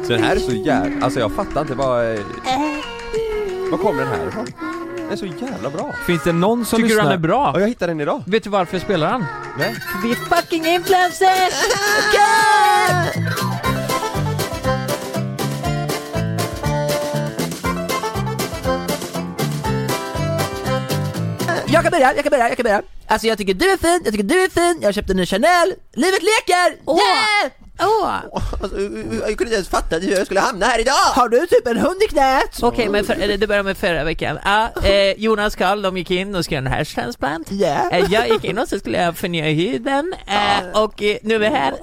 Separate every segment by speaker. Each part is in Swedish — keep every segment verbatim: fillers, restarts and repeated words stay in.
Speaker 1: Så den här är så jävla... Alltså jag fattar inte vad... Vad kommer den här ifrån? Den är så jävla bra.
Speaker 2: Finns det någon som
Speaker 3: Tycker
Speaker 2: lyssnar?
Speaker 3: du han är bra?
Speaker 1: Ja, jag hittade den idag.
Speaker 3: Vet du varför spelar han?
Speaker 1: Nej.
Speaker 3: Vi är fucking influencers!
Speaker 4: Jag kan börja, jag kan börja, jag kan börja. Alltså jag tycker du är fin, jag tycker du är fin. Jag köpte en ny Chanel. Livet leker!
Speaker 3: Åh!
Speaker 4: Yeah!
Speaker 3: Åh!
Speaker 1: Alltså, jag kunde inte ens fatta att jag skulle hamna här idag.
Speaker 4: Har du typ en hund i knät?
Speaker 3: Okej, men för, eller det börjar med förra veckan. Ja, eh, Jonas Karl, de gick in och skulle göra en hashtransplant.
Speaker 4: Ja.
Speaker 3: Eh, jag gick in och så skulle jag förnya huden. Eh, och eh, nu är vi här.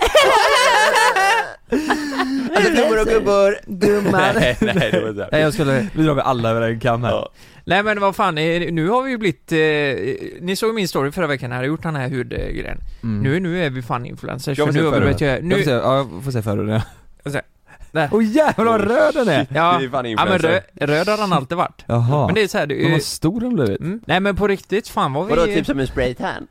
Speaker 1: Alltså gummor och gubbor.
Speaker 4: Gumman.
Speaker 1: Nej, nej, det var så här.
Speaker 2: Nej, jag skulle... Vi drar med alla över en kam här.
Speaker 1: Ja.
Speaker 3: Nej men vad fan, eh, nu har vi ju blivit eh, ni såg min story förra veckan när jag hade gjort den här hudgrejen.
Speaker 2: Mm.
Speaker 3: Nu, nu är vi fan influencers.
Speaker 1: Jag får
Speaker 3: för
Speaker 1: se
Speaker 3: nu har vi
Speaker 1: förra.
Speaker 3: börjat göra...
Speaker 2: Jag
Speaker 3: Nu,
Speaker 2: får se, ja, jag får se för det.
Speaker 3: där.
Speaker 2: Åh oh, jävlar vad röd den är!
Speaker 3: Ja,
Speaker 1: Det är fan
Speaker 3: ja men
Speaker 1: influencer.
Speaker 3: röd, röd har han alltid varit.
Speaker 2: Jaha.
Speaker 3: Men det är så här, det,
Speaker 2: Men vad stor den blivit.
Speaker 3: mm. Nej men på riktigt, fan vad vi...
Speaker 1: Vadå, typ som en spraytan?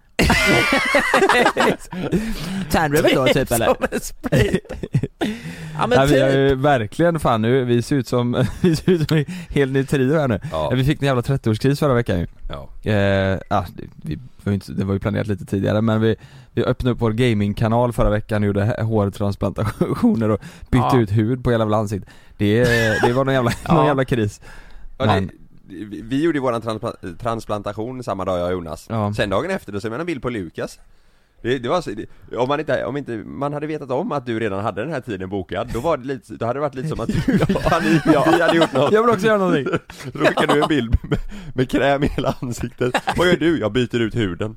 Speaker 4: Tandröven då typ eller?
Speaker 3: Som en spray. Ja men
Speaker 2: Nej, vi är
Speaker 3: typ.
Speaker 2: ju verkligen fan nu, vi ser ut som vi ser ut som en hel ny trio här nu.
Speaker 1: Ja.
Speaker 2: Vi fick en jävla trettioårskris förra veckan ju.
Speaker 1: Ja.
Speaker 2: Eh, ah, det, vi, var ju inte, det var ju planerat lite tidigare, men vi, vi öppnade upp vår gamingkanal förra veckan och gjorde hårtransplantationer och bytte
Speaker 3: Ja.
Speaker 2: ut hud på hela jävla ansiktet. Det, det var någon jävla,
Speaker 3: Ja.
Speaker 2: någon jävla kris.
Speaker 1: Ja,
Speaker 2: Men-
Speaker 1: det, vi, vi gjorde ju våran transpla- transplantation samma dag jag och Jonas.
Speaker 2: Ja.
Speaker 1: Sen dagen efter då ser man en bild på Lukas. Det, det var så, det, om man inte om inte man hade vetat om att du redan hade den här tiden bokad, då var det lite, då hade det varit lite som att du panik, ja. Vi hade gjort något.
Speaker 2: Jag vill också göra någonting.
Speaker 1: Då skickar du en bild med, med kräm i hela ansiktet. Vad gör du? Jag byter ut huden.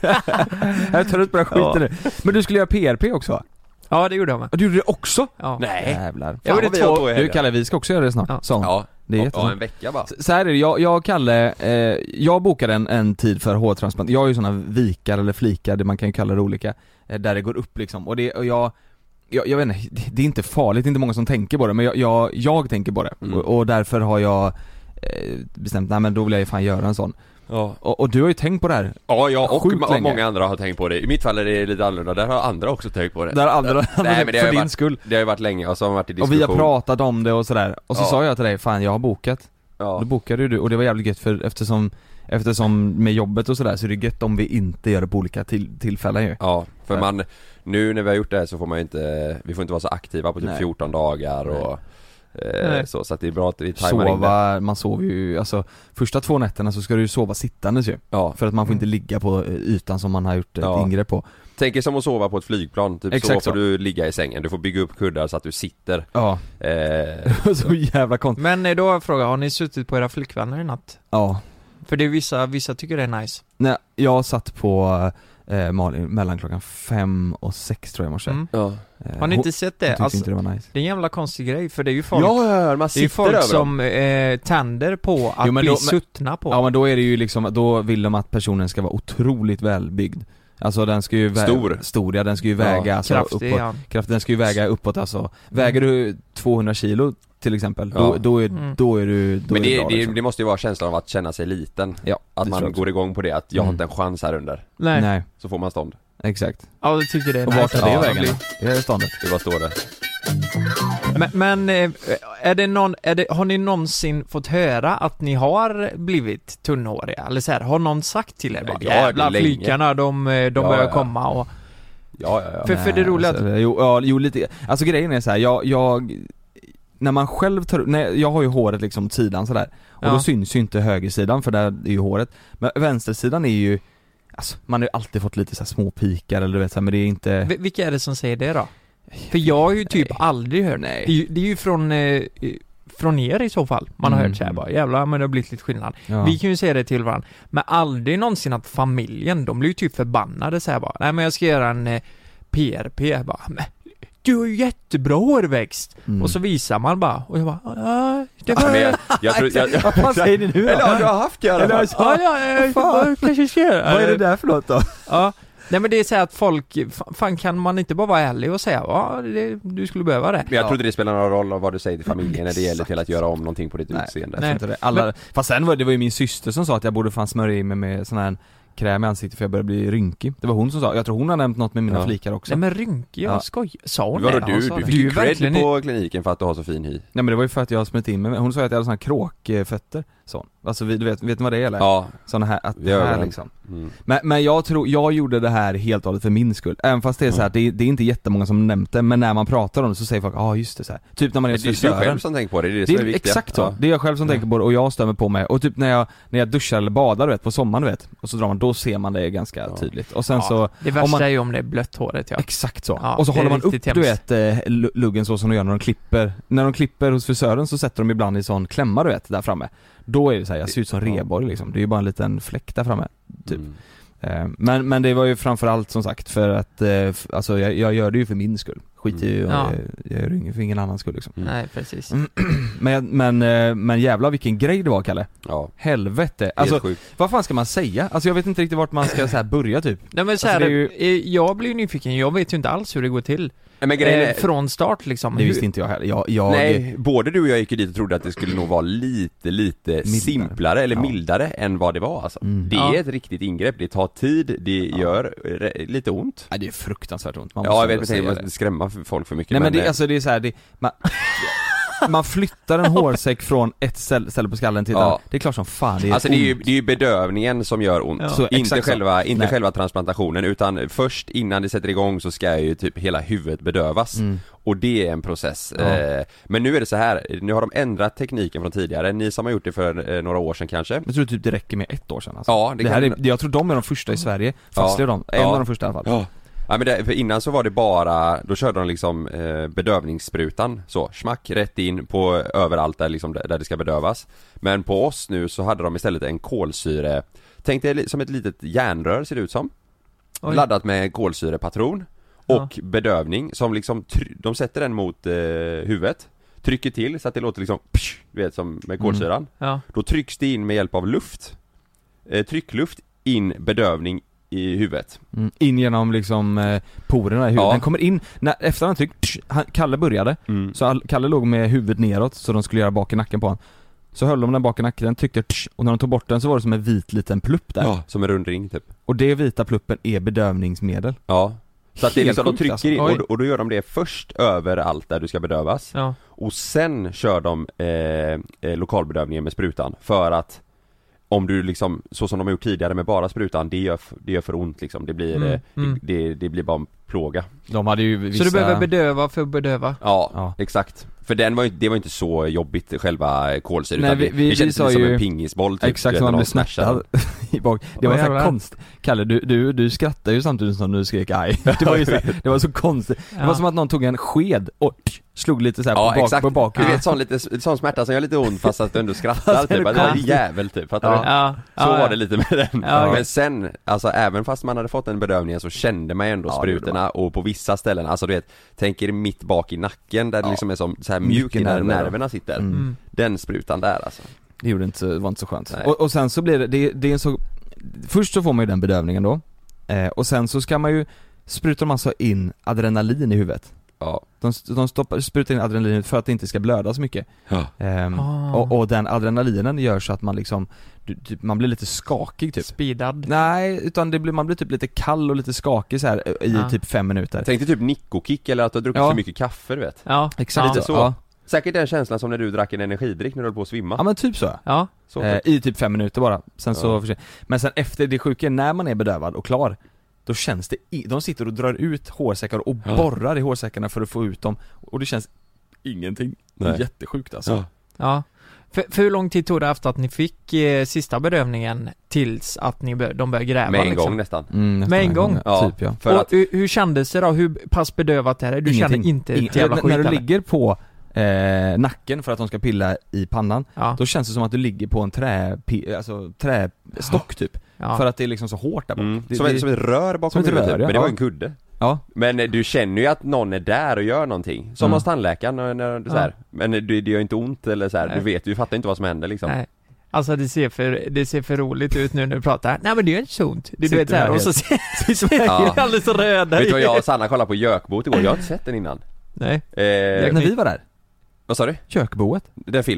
Speaker 2: Jag tar ut bara skiten
Speaker 1: Ja.
Speaker 2: nu. Men du skulle göra P R P också va?
Speaker 3: Ja det gjorde jag med.
Speaker 2: Och du gjorde det också?
Speaker 3: Ja.
Speaker 1: Nej.
Speaker 2: Jävlar.
Speaker 3: Jag gjorde
Speaker 1: vad vi har
Speaker 3: två-
Speaker 1: på i
Speaker 2: Du
Speaker 1: helgen.
Speaker 2: Kalle, vi ska också göra det snart.
Speaker 3: Ja.
Speaker 2: Sånt.
Speaker 1: Ja.
Speaker 2: Det är
Speaker 1: Ja,
Speaker 2: jättebra.
Speaker 1: en vecka bara.
Speaker 2: Så, så här är det, jag, jag och Kalle, eh, jag bokade en, en tid för hårtransplant. Jag har ju sådana vikar eller flikar, det man kan ju kalla det olika, eh, där det går upp liksom. Och det, och jag, jag, jag vet inte, det, det är inte farligt, det är inte många som tänker på det, men jag, jag, jag tänker på det.
Speaker 1: Mm.
Speaker 2: Och, och därför har jag eh, bestämt, nej men då vill jag ju fan göra en sån.
Speaker 1: Ja.
Speaker 2: Och, och du har ju tänkt på det här.
Speaker 1: Ja, jag och
Speaker 2: Sjukt
Speaker 1: ma-
Speaker 2: länge.
Speaker 1: många andra har tänkt på det. I mitt fall är det lite annorlunda, där har andra också tänkt på det.
Speaker 2: Där andra,
Speaker 1: Nej, men det har
Speaker 2: för
Speaker 1: ju
Speaker 2: din
Speaker 1: varit,
Speaker 2: skull.
Speaker 1: Det har ju varit länge, och så har man varit i
Speaker 2: Och
Speaker 1: diskussion.
Speaker 2: vi har pratat om det och sådär. Och så
Speaker 1: Ja.
Speaker 2: sa jag till dig, fan jag har bokat.
Speaker 1: Ja.
Speaker 2: Då bokade ju du, och det var jävligt gött för eftersom Eftersom med jobbet och sådär så är det gött om vi inte gör det på olika till, tillfällen ju.
Speaker 1: Ja, för
Speaker 2: Ja.
Speaker 1: man, nu när vi har gjort det här så får man ju inte, vi får inte vara så aktiva på typ
Speaker 2: Nej.
Speaker 1: fjorton dagar och eh,
Speaker 3: Nej.
Speaker 1: så, så att det är bra att vi tajmar in det.
Speaker 2: Sova, man sover ju, alltså första två nätterna så ska du ju sova sittandes ju.
Speaker 1: Ja,
Speaker 2: För att man får inte ligga på eh, ytan som man har gjort ett
Speaker 1: Ja.
Speaker 2: ingrepp på.
Speaker 1: tänk er som att sova på ett flygplan, typ
Speaker 2: Exakt
Speaker 1: så
Speaker 2: så.
Speaker 1: får du ligga i sängen, du får bygga upp kuddar så att du sitter.
Speaker 2: Ja,
Speaker 1: Eh,
Speaker 2: så jävla konstigt.
Speaker 3: Men eh, då har jag frågat, har ni suttit på era flickvänner i natt?
Speaker 2: Ja,
Speaker 3: För det är vissa, vissa tycker det är nice.
Speaker 2: nej, jag satt på eh, Malin mellan klockan fem och sex tror jag i morse.
Speaker 3: Mm.
Speaker 1: ja.
Speaker 2: Eh,
Speaker 3: Har ni
Speaker 2: hon-
Speaker 3: inte sett
Speaker 2: hon
Speaker 3: det?
Speaker 2: tyckte
Speaker 3: Alltså,
Speaker 2: inte det var nice.
Speaker 3: det är en jävla konstig grej, för det är ju folk,
Speaker 1: Ja, ja, man
Speaker 3: det är
Speaker 1: sitter
Speaker 3: ju folk
Speaker 1: över
Speaker 3: som
Speaker 1: dem.
Speaker 3: eh, tänder på att
Speaker 2: Jo, men
Speaker 3: bli
Speaker 2: då- men-
Speaker 3: suttna på.
Speaker 2: Ja men då är det ju liksom, då vill de att personen ska vara otroligt välbyggd. Alltså den ska ju vä-
Speaker 1: Stor.
Speaker 2: Stor, ja den ska ju
Speaker 1: Ja,
Speaker 2: väga alltså,
Speaker 3: kraftig,
Speaker 2: uppåt,
Speaker 3: ja.
Speaker 2: kraft, den ska ju väga uppåt alltså. Väger du tvåhundra kilo till exempel, då,
Speaker 1: Ja.
Speaker 2: då, är,
Speaker 3: Mm.
Speaker 2: då är du då
Speaker 1: Men
Speaker 2: är
Speaker 1: det,
Speaker 2: bra,
Speaker 1: det,
Speaker 2: liksom.
Speaker 1: det måste ju vara känslan av att känna sig liten.
Speaker 2: Ja,
Speaker 1: Att
Speaker 2: det tror
Speaker 1: man
Speaker 2: jag också.
Speaker 1: går igång på det, att jag har
Speaker 2: Mm.
Speaker 1: inte en chans här under.
Speaker 3: Nej.
Speaker 2: Nej,
Speaker 1: Så får man stånd.
Speaker 2: exakt.
Speaker 3: Ja, jag tycker det är
Speaker 2: Och
Speaker 3: nice.
Speaker 2: vart är det
Speaker 1: Ja,
Speaker 2: vägen
Speaker 1: det
Speaker 2: då? Det är ståndet.
Speaker 1: Det bara står det.
Speaker 3: Men, men eh, är det någon, är det, har ni någonsin fått höra att ni har blivit tunnhåriga? Eller så här, har någon sagt till er bara,
Speaker 1: Ja,
Speaker 3: jävla
Speaker 1: länge.
Speaker 3: flykarna, de, de
Speaker 1: Ja,
Speaker 3: börjar
Speaker 1: ja.
Speaker 3: komma och...
Speaker 1: Ja, ja, ja.
Speaker 3: För, för det
Speaker 2: Nej,
Speaker 3: roliga...
Speaker 2: alltså, jo, ja, jo lite, alltså grejen är så här, jag, jag när man själv tar, nej, jag har ju håret liksom åt sidan sådär. Och
Speaker 3: Ja.
Speaker 2: då syns ju inte högersidan för där är ju håret. Men vänstersidan är ju, alltså man har ju alltid fått lite så här små pikar eller du vet så här, men det är inte...
Speaker 3: V- vilka är det som säger det då? För jag har ju typ
Speaker 2: Nej.
Speaker 3: aldrig hört.
Speaker 2: Nej.
Speaker 3: Det är ju, det är ju från, eh, från er i så fall. Man har
Speaker 2: Mm.
Speaker 3: hört så här bara, jävlar men det har blivit lite skillnad.
Speaker 2: Ja.
Speaker 3: Vi kan ju säga det till varandra. Men aldrig någonsin att familjen, de blir ju typ förbannade så här bara. Nej men jag ska göra en eh, P R P. Bara, men du har ju jättebra hårväxt.
Speaker 2: Mm.
Speaker 3: Och så visar man bara. Och jag bara, ja det
Speaker 1: Ja,
Speaker 3: var...
Speaker 1: men jag, jag tror, jag, jag,
Speaker 2: Vad fan säger ni nu då?
Speaker 1: Eller ja, du har haft det i alla
Speaker 2: Eller,
Speaker 1: fall.
Speaker 2: alltså,
Speaker 3: Ja, ja, ja,
Speaker 2: fan.
Speaker 3: jag kanske ska göra.
Speaker 2: vad är det där för något då?
Speaker 3: Ja. Nej men det är så här att folk, fa- fan kan man inte bara vara ärlig och säga, ja det, du skulle behöva det.
Speaker 1: Men jag
Speaker 2: Ja.
Speaker 1: tror inte det spelar någon roll av vad du säger till familjen när det gäller till att göra om någonting på ditt
Speaker 2: Nej.
Speaker 1: utseende.
Speaker 2: Jag tror inte det. Alla, fast sen var det, det var ju min syster som sa att jag borde fan smörja in mig med sån här kräm i ansiktet för jag började bli rynkig. Det var hon som sa, jag tror hon har nämnt något med mina
Speaker 1: Ja.
Speaker 2: flikar också.
Speaker 3: Nej men rynkig, jag
Speaker 2: Ja.
Speaker 3: skoj. Sa hon
Speaker 1: Vadå
Speaker 3: det?
Speaker 1: du,
Speaker 2: hon
Speaker 1: du
Speaker 2: sa det.
Speaker 1: fick
Speaker 3: Du
Speaker 1: ju
Speaker 3: är
Speaker 1: cred
Speaker 3: verkligen
Speaker 1: på kliniken för att du har så fin hy.
Speaker 2: Nej men det var ju för att jag har smitt in mig. Hon sa att jag hade såna här kråkfötter. Så. Alltså vi- du vet, vet ni vad det är eller?
Speaker 1: Ja,
Speaker 2: Såna här, att
Speaker 1: vi gör
Speaker 2: här
Speaker 1: det.
Speaker 2: liksom.
Speaker 1: Mm.
Speaker 2: Men, men jag tror, jag gjorde det här helt och hållet för min skull. Även fast det är så här, det, det är inte jättemånga som nämnt det, men när man pratar om det så säger folk, ja ah, just det så här. Typ när man är
Speaker 1: Det är du
Speaker 2: frisören.
Speaker 1: själv som tänker på det, det är det,
Speaker 2: Det
Speaker 1: som är
Speaker 2: är
Speaker 1: viktigt.
Speaker 2: exakt så,
Speaker 1: Ja.
Speaker 2: det är jag själv som
Speaker 1: Ja.
Speaker 2: tänker på det och jag stämmer på mig. Och typ när jag, när jag duschar eller badar du vet, på sommaren du vet, och så drar man, då ser man det ganska
Speaker 1: Ja.
Speaker 2: tydligt. Och sen
Speaker 3: Ja,
Speaker 2: så,
Speaker 3: det värsta
Speaker 2: om man-
Speaker 3: är ju om det är blött håret, ja.
Speaker 2: exakt så.
Speaker 3: Ja,
Speaker 2: och så
Speaker 3: det är
Speaker 2: håller man upp
Speaker 3: riktigt
Speaker 2: du
Speaker 3: hemskt.
Speaker 2: vet eh, lu- luggen så som de gör när de klipper. När de klipper hos frisören så sätter de ibland i sån klämma du vet, där framme. Då är det så här, jag ser ut som
Speaker 1: Ja.
Speaker 2: reborg liksom. Det är ju bara en liten fläck där framme. Typ.
Speaker 1: Mm.
Speaker 2: Eh, Men, men det var ju framförallt som sagt för att, eh, f- alltså jag, jag gör det ju för min skull. Skit i,
Speaker 3: Ja.
Speaker 2: jag, jag gör det ju för ingen annan skull liksom.
Speaker 1: Mm.
Speaker 3: Nej, precis.
Speaker 2: Men, jag- men, eh, men jävlar vilken grej det var Kalle.
Speaker 1: Ja,
Speaker 2: Helvete.
Speaker 1: helt
Speaker 2: Alltså
Speaker 1: sjukt.
Speaker 2: vad fan ska man säga? Alltså jag vet inte riktigt vart man ska så här börja typ.
Speaker 3: Nej men så här,
Speaker 2: Alltså, det är ju-
Speaker 3: eh, jag blir nyfiken, jag vet ju inte alls hur det går till.
Speaker 1: Nej, men grejen
Speaker 3: Eh,
Speaker 1: är,
Speaker 3: från start liksom.
Speaker 2: Det
Speaker 3: Hur-
Speaker 2: visste inte jag heller. Jag, jag,
Speaker 1: nej, både du och jag gick ju dit och trodde att det skulle nog vara lite, lite simplare eller
Speaker 2: Ja.
Speaker 1: mildare än vad det var alltså.
Speaker 2: Mm.
Speaker 1: Det är
Speaker 3: Ja.
Speaker 1: ett riktigt ingrepp, det tar tid, det gör eh, lite ont.
Speaker 2: Nej, det är fruktansvärt ont. Man
Speaker 1: Ja,
Speaker 2: måste
Speaker 1: jag vet
Speaker 2: ändå
Speaker 1: inte,
Speaker 2: säga
Speaker 1: man
Speaker 2: det.
Speaker 1: ska skrämma folk för mycket.
Speaker 2: Nej men det,
Speaker 1: eh,
Speaker 2: alltså det är så här, det, man, man flyttar en hårsäck från ett ställe ställe på skallen till ett
Speaker 1: Ja.
Speaker 2: annat. Det är klart som fan det är
Speaker 1: Alltså det är, ju,
Speaker 2: ont.
Speaker 1: det är ju bedövningen som gör ont,
Speaker 3: Ja.
Speaker 2: Så,
Speaker 1: inte,
Speaker 2: exakt så.
Speaker 1: själva, inte
Speaker 2: Nej.
Speaker 1: själva transplantationen utan först innan det sätter igång så ska ju typ hela huvudet bedövas.
Speaker 2: Mm.
Speaker 1: Och det är en process.
Speaker 2: Ja.
Speaker 1: Eh, men nu är det så här, nu har de ändrat tekniken från tidigare, ni som har gjort det för eh, några år sedan kanske.
Speaker 2: Jag tror typ det räcker med ett år sedan alltså.
Speaker 1: Ja, det
Speaker 2: det här
Speaker 1: kan-
Speaker 2: är, jag tror de är de första i Sverige. Fast
Speaker 1: Ja.
Speaker 2: de, en
Speaker 1: Ja.
Speaker 2: av de första i alla fall.
Speaker 1: Ja. Ja men det, för innan så var det bara, då körde de liksom eh, bedövningssprutan så, smack rätt in på överallt där, liksom, där det ska bedövas. Men på oss nu så hade de istället en kolsyre, tänk dig li- som ett litet järnrör ser det ut som.
Speaker 3: Oj.
Speaker 1: Laddat med en kolsyrepatron och bedövning som liksom, try- de sätter den mot eh, huvudet, trycker till så att det låter liksom, psh, du vet som med kolsyran.
Speaker 3: Ja.
Speaker 1: Då trycks det in med hjälp av luft, eh, tryckluft in bedövning i huvudet.
Speaker 2: Mm. In genom liksom eh, porerna i huvudet.
Speaker 1: Ja.
Speaker 2: Den kommer in, när, efter han tryckt, tsch, han, Kalle började.
Speaker 1: Mm.
Speaker 2: Så all, Kalle låg med huvudet neråt så de skulle göra bak i nacken på honom. Så höll de den bak i nacken, den tryckte tsch, och när de tog bort den så var det som en vit liten plupp där.
Speaker 1: Ja, som en rund ring typ.
Speaker 2: Och det vita pluppen är bedövningsmedel.
Speaker 1: Ja. Så att det är
Speaker 2: Helt
Speaker 1: liksom, de
Speaker 2: sjukt,
Speaker 1: trycker
Speaker 2: alltså.
Speaker 1: in
Speaker 3: Oj.
Speaker 1: och, då- och då gör de det först över allt där du ska bedövas.
Speaker 3: Ja.
Speaker 1: Och sen kör de eh, eh, lokalbedövningen med sprutan. För att om du liksom, så som de har gjort tidigare med bara sprutan, det gör, f- det gör för ont liksom. Det blir,
Speaker 3: Mm,
Speaker 1: eh,
Speaker 3: mm.
Speaker 1: Det, det, det blir bara en plåga.
Speaker 2: De hade ju vissa...
Speaker 3: Så du behöver bedöva för att bedöva?
Speaker 1: Ja,
Speaker 2: Ja.
Speaker 1: exakt. För den var ju, det var inte så jobbigt själva kolsyran.
Speaker 2: Nej,
Speaker 1: utan
Speaker 2: vi-
Speaker 1: det,
Speaker 2: vi-
Speaker 1: det kändes
Speaker 2: vi sa
Speaker 1: lite som
Speaker 2: ju-
Speaker 1: en pingisboll typ,
Speaker 2: Exakt,
Speaker 1: du vet,
Speaker 2: som man
Speaker 1: när
Speaker 2: blev
Speaker 1: de smashar
Speaker 2: smärtad i bak. Det var
Speaker 3: Åh,
Speaker 2: så här
Speaker 3: jävlar.
Speaker 2: konst. Kalle, du, du, du skrattade ju samtidigt som du skrek aj. Det var ju så, det var så konstigt. Det var
Speaker 3: Ja.
Speaker 2: som att någon tog en sked och tsch, slog lite så här
Speaker 1: Ja
Speaker 2: på bak,
Speaker 1: exakt,
Speaker 2: på bak.
Speaker 1: du vet sån, lite, sån smärta som gör lite ont fast att du ändå skrattar
Speaker 2: Fast det är
Speaker 1: typ, att det är
Speaker 2: konstigt.
Speaker 1: jävel typ, fattar
Speaker 2: Ja.
Speaker 1: du?
Speaker 3: Ja.
Speaker 1: Så
Speaker 3: ja,
Speaker 1: var det lite med den.
Speaker 3: Ja,
Speaker 1: Men sen, alltså även fast man hade fått den bedövningen så kände man ju ändå
Speaker 2: Ja, det
Speaker 1: sprutorna
Speaker 2: gjorde
Speaker 1: och på vissa ställen, alltså du vet, tänk er mitt bak i nacken där det
Speaker 2: Ja.
Speaker 1: liksom är som så här
Speaker 2: Mycket
Speaker 1: mjukt där
Speaker 2: nerver, ja.
Speaker 1: nerverna sitter.
Speaker 2: Mm.
Speaker 3: Mm.
Speaker 1: Den sprutan där alltså.
Speaker 2: Det gjorde inte, så- var inte så skönt.
Speaker 1: Nej.
Speaker 2: Och, och sen så blir det, det, det är en så, först så får man ju den bedövningen då. Eh, och sen så ska man ju, sprutar man alltså in adrenalin i huvudet.
Speaker 1: Ja.
Speaker 2: De, de stoppar, sprutar in adrenalin för att det inte ska blöda så mycket.
Speaker 1: Ja.
Speaker 2: Ehm,
Speaker 3: Ah.
Speaker 2: och, och den adrenalinen gör så att man liksom, du, typ, man blir lite skakig typ.
Speaker 3: Speedad.
Speaker 2: Nej, utan det blir, man blir typ lite kall och lite skakig så här eh, i
Speaker 3: Ja.
Speaker 2: typ fem minuter.
Speaker 1: Tänk dig typ Nico-kick eller att du har druckit
Speaker 2: Ja.
Speaker 1: för mycket kaffe du vet.
Speaker 3: Ja.
Speaker 2: Exakt,
Speaker 3: Ja.
Speaker 1: Lite så.
Speaker 2: Ja,
Speaker 1: Säkert den känslan som när du drack en energidryck när du höll på att svimma.
Speaker 2: ja men typ så.
Speaker 3: Ja.
Speaker 1: Så
Speaker 2: Eh,
Speaker 1: typ.
Speaker 2: I typ fem minuter bara, sen så
Speaker 1: Ja.
Speaker 2: försvinner. Men sen efter det sjuka är när man är bedövad och klar, då känns det, i, de sitter och drar ut hårsäckar och
Speaker 1: Ja.
Speaker 2: borrar i hårsäckarna för att få ut dem, och det känns ingenting.
Speaker 1: Nej.
Speaker 2: Jättesjukt alltså.
Speaker 1: Ja.
Speaker 3: Ja. För, för hur lång tid tog det efter att ni fick eh, sista bedövningen tills att ni bör, de började gräva
Speaker 1: Med en
Speaker 3: liksom?
Speaker 1: gång nästan.
Speaker 2: Mm, nästan
Speaker 3: Med en gång?
Speaker 1: Ja.
Speaker 2: Typ ja.
Speaker 1: För
Speaker 3: och
Speaker 1: att,
Speaker 3: hur, hur kändes det då? Hur pass bedövat är det? Du
Speaker 2: Ingenting.
Speaker 3: känner inte
Speaker 2: Ing-
Speaker 3: ett jävla
Speaker 2: när,
Speaker 3: skit
Speaker 2: när du
Speaker 3: eller?
Speaker 2: ligger på eh, nacken för att de ska pilla i pannan,
Speaker 3: Ja.
Speaker 2: då känns det som att du ligger på en trä, alltså trästock typ.
Speaker 3: Ja.
Speaker 2: För att det är liksom så hårt där bak.
Speaker 1: mm,
Speaker 2: det,
Speaker 1: som,
Speaker 2: det,
Speaker 1: ett, som ett rör
Speaker 2: som
Speaker 1: bakom
Speaker 2: ett
Speaker 1: huvudet
Speaker 2: rör,
Speaker 1: typ.
Speaker 2: ja.
Speaker 1: Men det var
Speaker 2: Ja.
Speaker 1: en kudde.
Speaker 2: ja.
Speaker 1: Men eh, du känner ju att någon är där och gör någonting. Som
Speaker 2: Mm.
Speaker 1: hos tandläkaren när, när du
Speaker 3: Ja.
Speaker 1: så här. Men det, det gör inte ont eller så här.
Speaker 3: Nej.
Speaker 1: Du vet, du fattar inte vad som händer liksom.
Speaker 3: Nej. Alltså det ser för, det ser för roligt ut nu när du pratar. Nej men det är inte så ont. Du, du
Speaker 2: Sitter
Speaker 3: vet såhär,
Speaker 2: där
Speaker 3: och så ser så är
Speaker 1: Ja.
Speaker 3: ja. alldeles röda.
Speaker 1: Vet du vad jag och Sanna kollade på Jökboet igår? Jag har inte sett den innan.
Speaker 3: Nej.
Speaker 1: Eh,
Speaker 2: När vi var där,
Speaker 1: vad sa du?
Speaker 2: kökboet.
Speaker 1: Den filmen?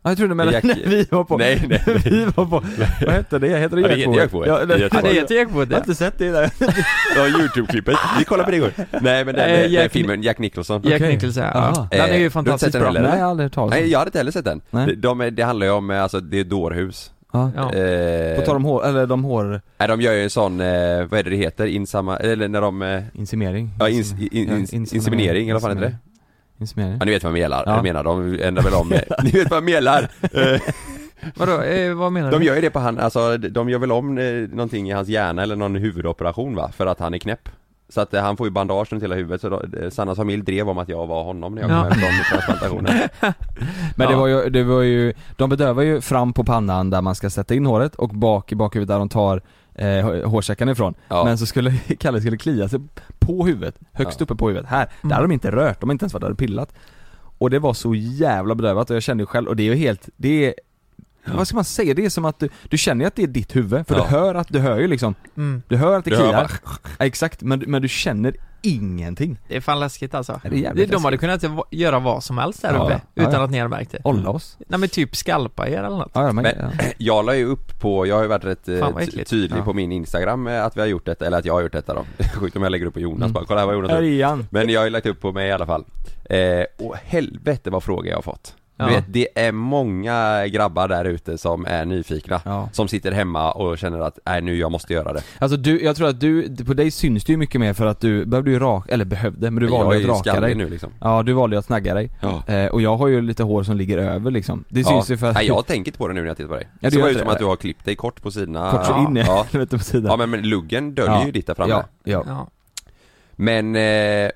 Speaker 2: Ja, jag trodde men
Speaker 1: Jack...
Speaker 2: när vi var på.
Speaker 1: Nej, nej, nej.
Speaker 2: vi var på. Vad heter det? Heter det
Speaker 1: Ja, det heter
Speaker 2: Jackboet?
Speaker 1: Jackboet.
Speaker 2: Ja, det,
Speaker 1: Ja,
Speaker 3: Ja, det heter Jackboet.
Speaker 2: jag har inte sett det där.
Speaker 1: Ja, YouTube-klippet. Vi kollade på det igår. Nej, men den,
Speaker 3: Eh,
Speaker 1: den
Speaker 3: Jack-
Speaker 1: filmen, Jack Nicholson.
Speaker 3: Jack
Speaker 2: Okej.
Speaker 3: Nicholson, ja.
Speaker 2: Aha.
Speaker 3: Den är ju
Speaker 1: Eh, du har
Speaker 3: fantastiskt
Speaker 1: inte sett den
Speaker 3: bra.
Speaker 1: heller?
Speaker 2: Nej, jag har aldrig hört talas om.
Speaker 1: Nej, jag hade inte heller sett den.
Speaker 2: Nej.
Speaker 1: De, de, det handlar ju om, alltså, det är dårhus.
Speaker 2: Ja.
Speaker 3: Ja.
Speaker 1: Eh,
Speaker 2: På tal om hår, eller de hår...
Speaker 1: nej, de gör ju en sån, eh, vad är det det heter? Insamma, eller när de... Eh,
Speaker 2: Inseminering.
Speaker 1: ja, ins, in, in,
Speaker 2: Ja,
Speaker 1: ins, inseminering, eller vad fan heter det?
Speaker 2: Inseminering.
Speaker 1: Ja, ni vet vad jag menar,
Speaker 2: Ja.
Speaker 1: jag menar, de ändrar väl om, ni vet vad jag menar. Eh,
Speaker 3: Vadå, eh, vad menar
Speaker 1: De
Speaker 3: du?
Speaker 1: gör ju det på han, alltså de gör väl om eh, någonting i hans hjärna eller någon huvudoperation va, för att han är knäpp. Så att eh, han får ju bandage runt hela huvudet, så då, eh, Sannas familj drev om att jag var honom när jag kom
Speaker 3: Ja.
Speaker 1: hem från transplantationen.
Speaker 2: Men det
Speaker 3: Ja.
Speaker 2: var ju, det var ju, de bedövar ju fram på pannan där man ska sätta in håret och bak i bakhuvudet där de tar eh, hårsäckarna ifrån.
Speaker 1: Ja.
Speaker 2: Men så skulle Kalle skulle klia sig på huvudet, högst
Speaker 1: Ja.
Speaker 2: uppe på huvudet. Här, där
Speaker 3: Mm.
Speaker 2: har de inte rört, de har inte ens varit där och pillat. Och det var så jävla bedövat och jag kände ju själv, och det är ju helt, det är, vad ska man säga, det är som att du, du känner ju att det är ditt huvud, för
Speaker 1: Ja.
Speaker 2: du hör att, du hör ju liksom,
Speaker 3: Mm.
Speaker 2: du hör att det
Speaker 1: Du hör
Speaker 2: kliar.
Speaker 1: bara-
Speaker 2: Ja, exakt, men, men du känner ingenting.
Speaker 3: Det är fan läskigt alltså.
Speaker 2: Det är jävligt
Speaker 3: Det, de hade
Speaker 2: läskigt.
Speaker 3: kunnat va- göra vad som helst där
Speaker 2: Ja,
Speaker 3: uppe,
Speaker 2: ja,
Speaker 3: utan
Speaker 2: ja.
Speaker 3: att ni hade märkt det.
Speaker 2: Olla oss.
Speaker 3: Nej men typ skalpa er eller något.
Speaker 2: Ja, ja, men,
Speaker 1: Men-
Speaker 2: ja.
Speaker 1: Jag la ju upp på, jag har ju varit rätt eh,
Speaker 3: Fan, vad
Speaker 1: ty-
Speaker 3: äckligt.
Speaker 1: tydlig
Speaker 2: Ja.
Speaker 1: på min Instagram eh, att vi har gjort detta, eller att jag har gjort detta då. Sjukt om jag lägger upp på Jonas
Speaker 2: Mm.
Speaker 1: bara, kolla här vad Jonas
Speaker 2: Här
Speaker 1: har gjort.
Speaker 2: är han.
Speaker 1: Men jag har ju lagt upp på mig i alla fall. Eh, och helvete vad frågor jag har fått.
Speaker 3: Ja.
Speaker 1: Du vet, det är många grabbar där ute som är nyfikna.
Speaker 2: Ja.
Speaker 1: Som sitter hemma och känner att, nej nu jag måste göra det.
Speaker 2: Alltså du, jag tror att du, på dig syns det ju mycket mer för att du behövde ju raka, eller behövde, men du
Speaker 1: Men jag
Speaker 2: valde
Speaker 1: är
Speaker 2: att
Speaker 1: ju
Speaker 2: raka dig.
Speaker 1: skallig nu liksom.
Speaker 2: Ja, du valde ju att snagga dig.
Speaker 1: Ja.
Speaker 2: Eh, och jag har ju lite hår som ligger över liksom. Det
Speaker 1: Ja.
Speaker 2: syns ju för att...
Speaker 1: Nej, jag tänker inte på det nu när jag tittar på dig.
Speaker 2: Ja,
Speaker 1: Det
Speaker 2: du
Speaker 1: ser
Speaker 2: gör
Speaker 1: ut
Speaker 2: inte
Speaker 1: som
Speaker 2: det.
Speaker 1: att du har klippt dig kort på sidorna.
Speaker 2: Kort så
Speaker 1: ja.
Speaker 2: in i,
Speaker 1: Ja.
Speaker 2: vet du, på sidan.
Speaker 1: Ja men, men luggen döljer
Speaker 2: Ja.
Speaker 1: ju ditt där framme.
Speaker 2: Ja, ja.
Speaker 3: Ja.
Speaker 1: Men eh,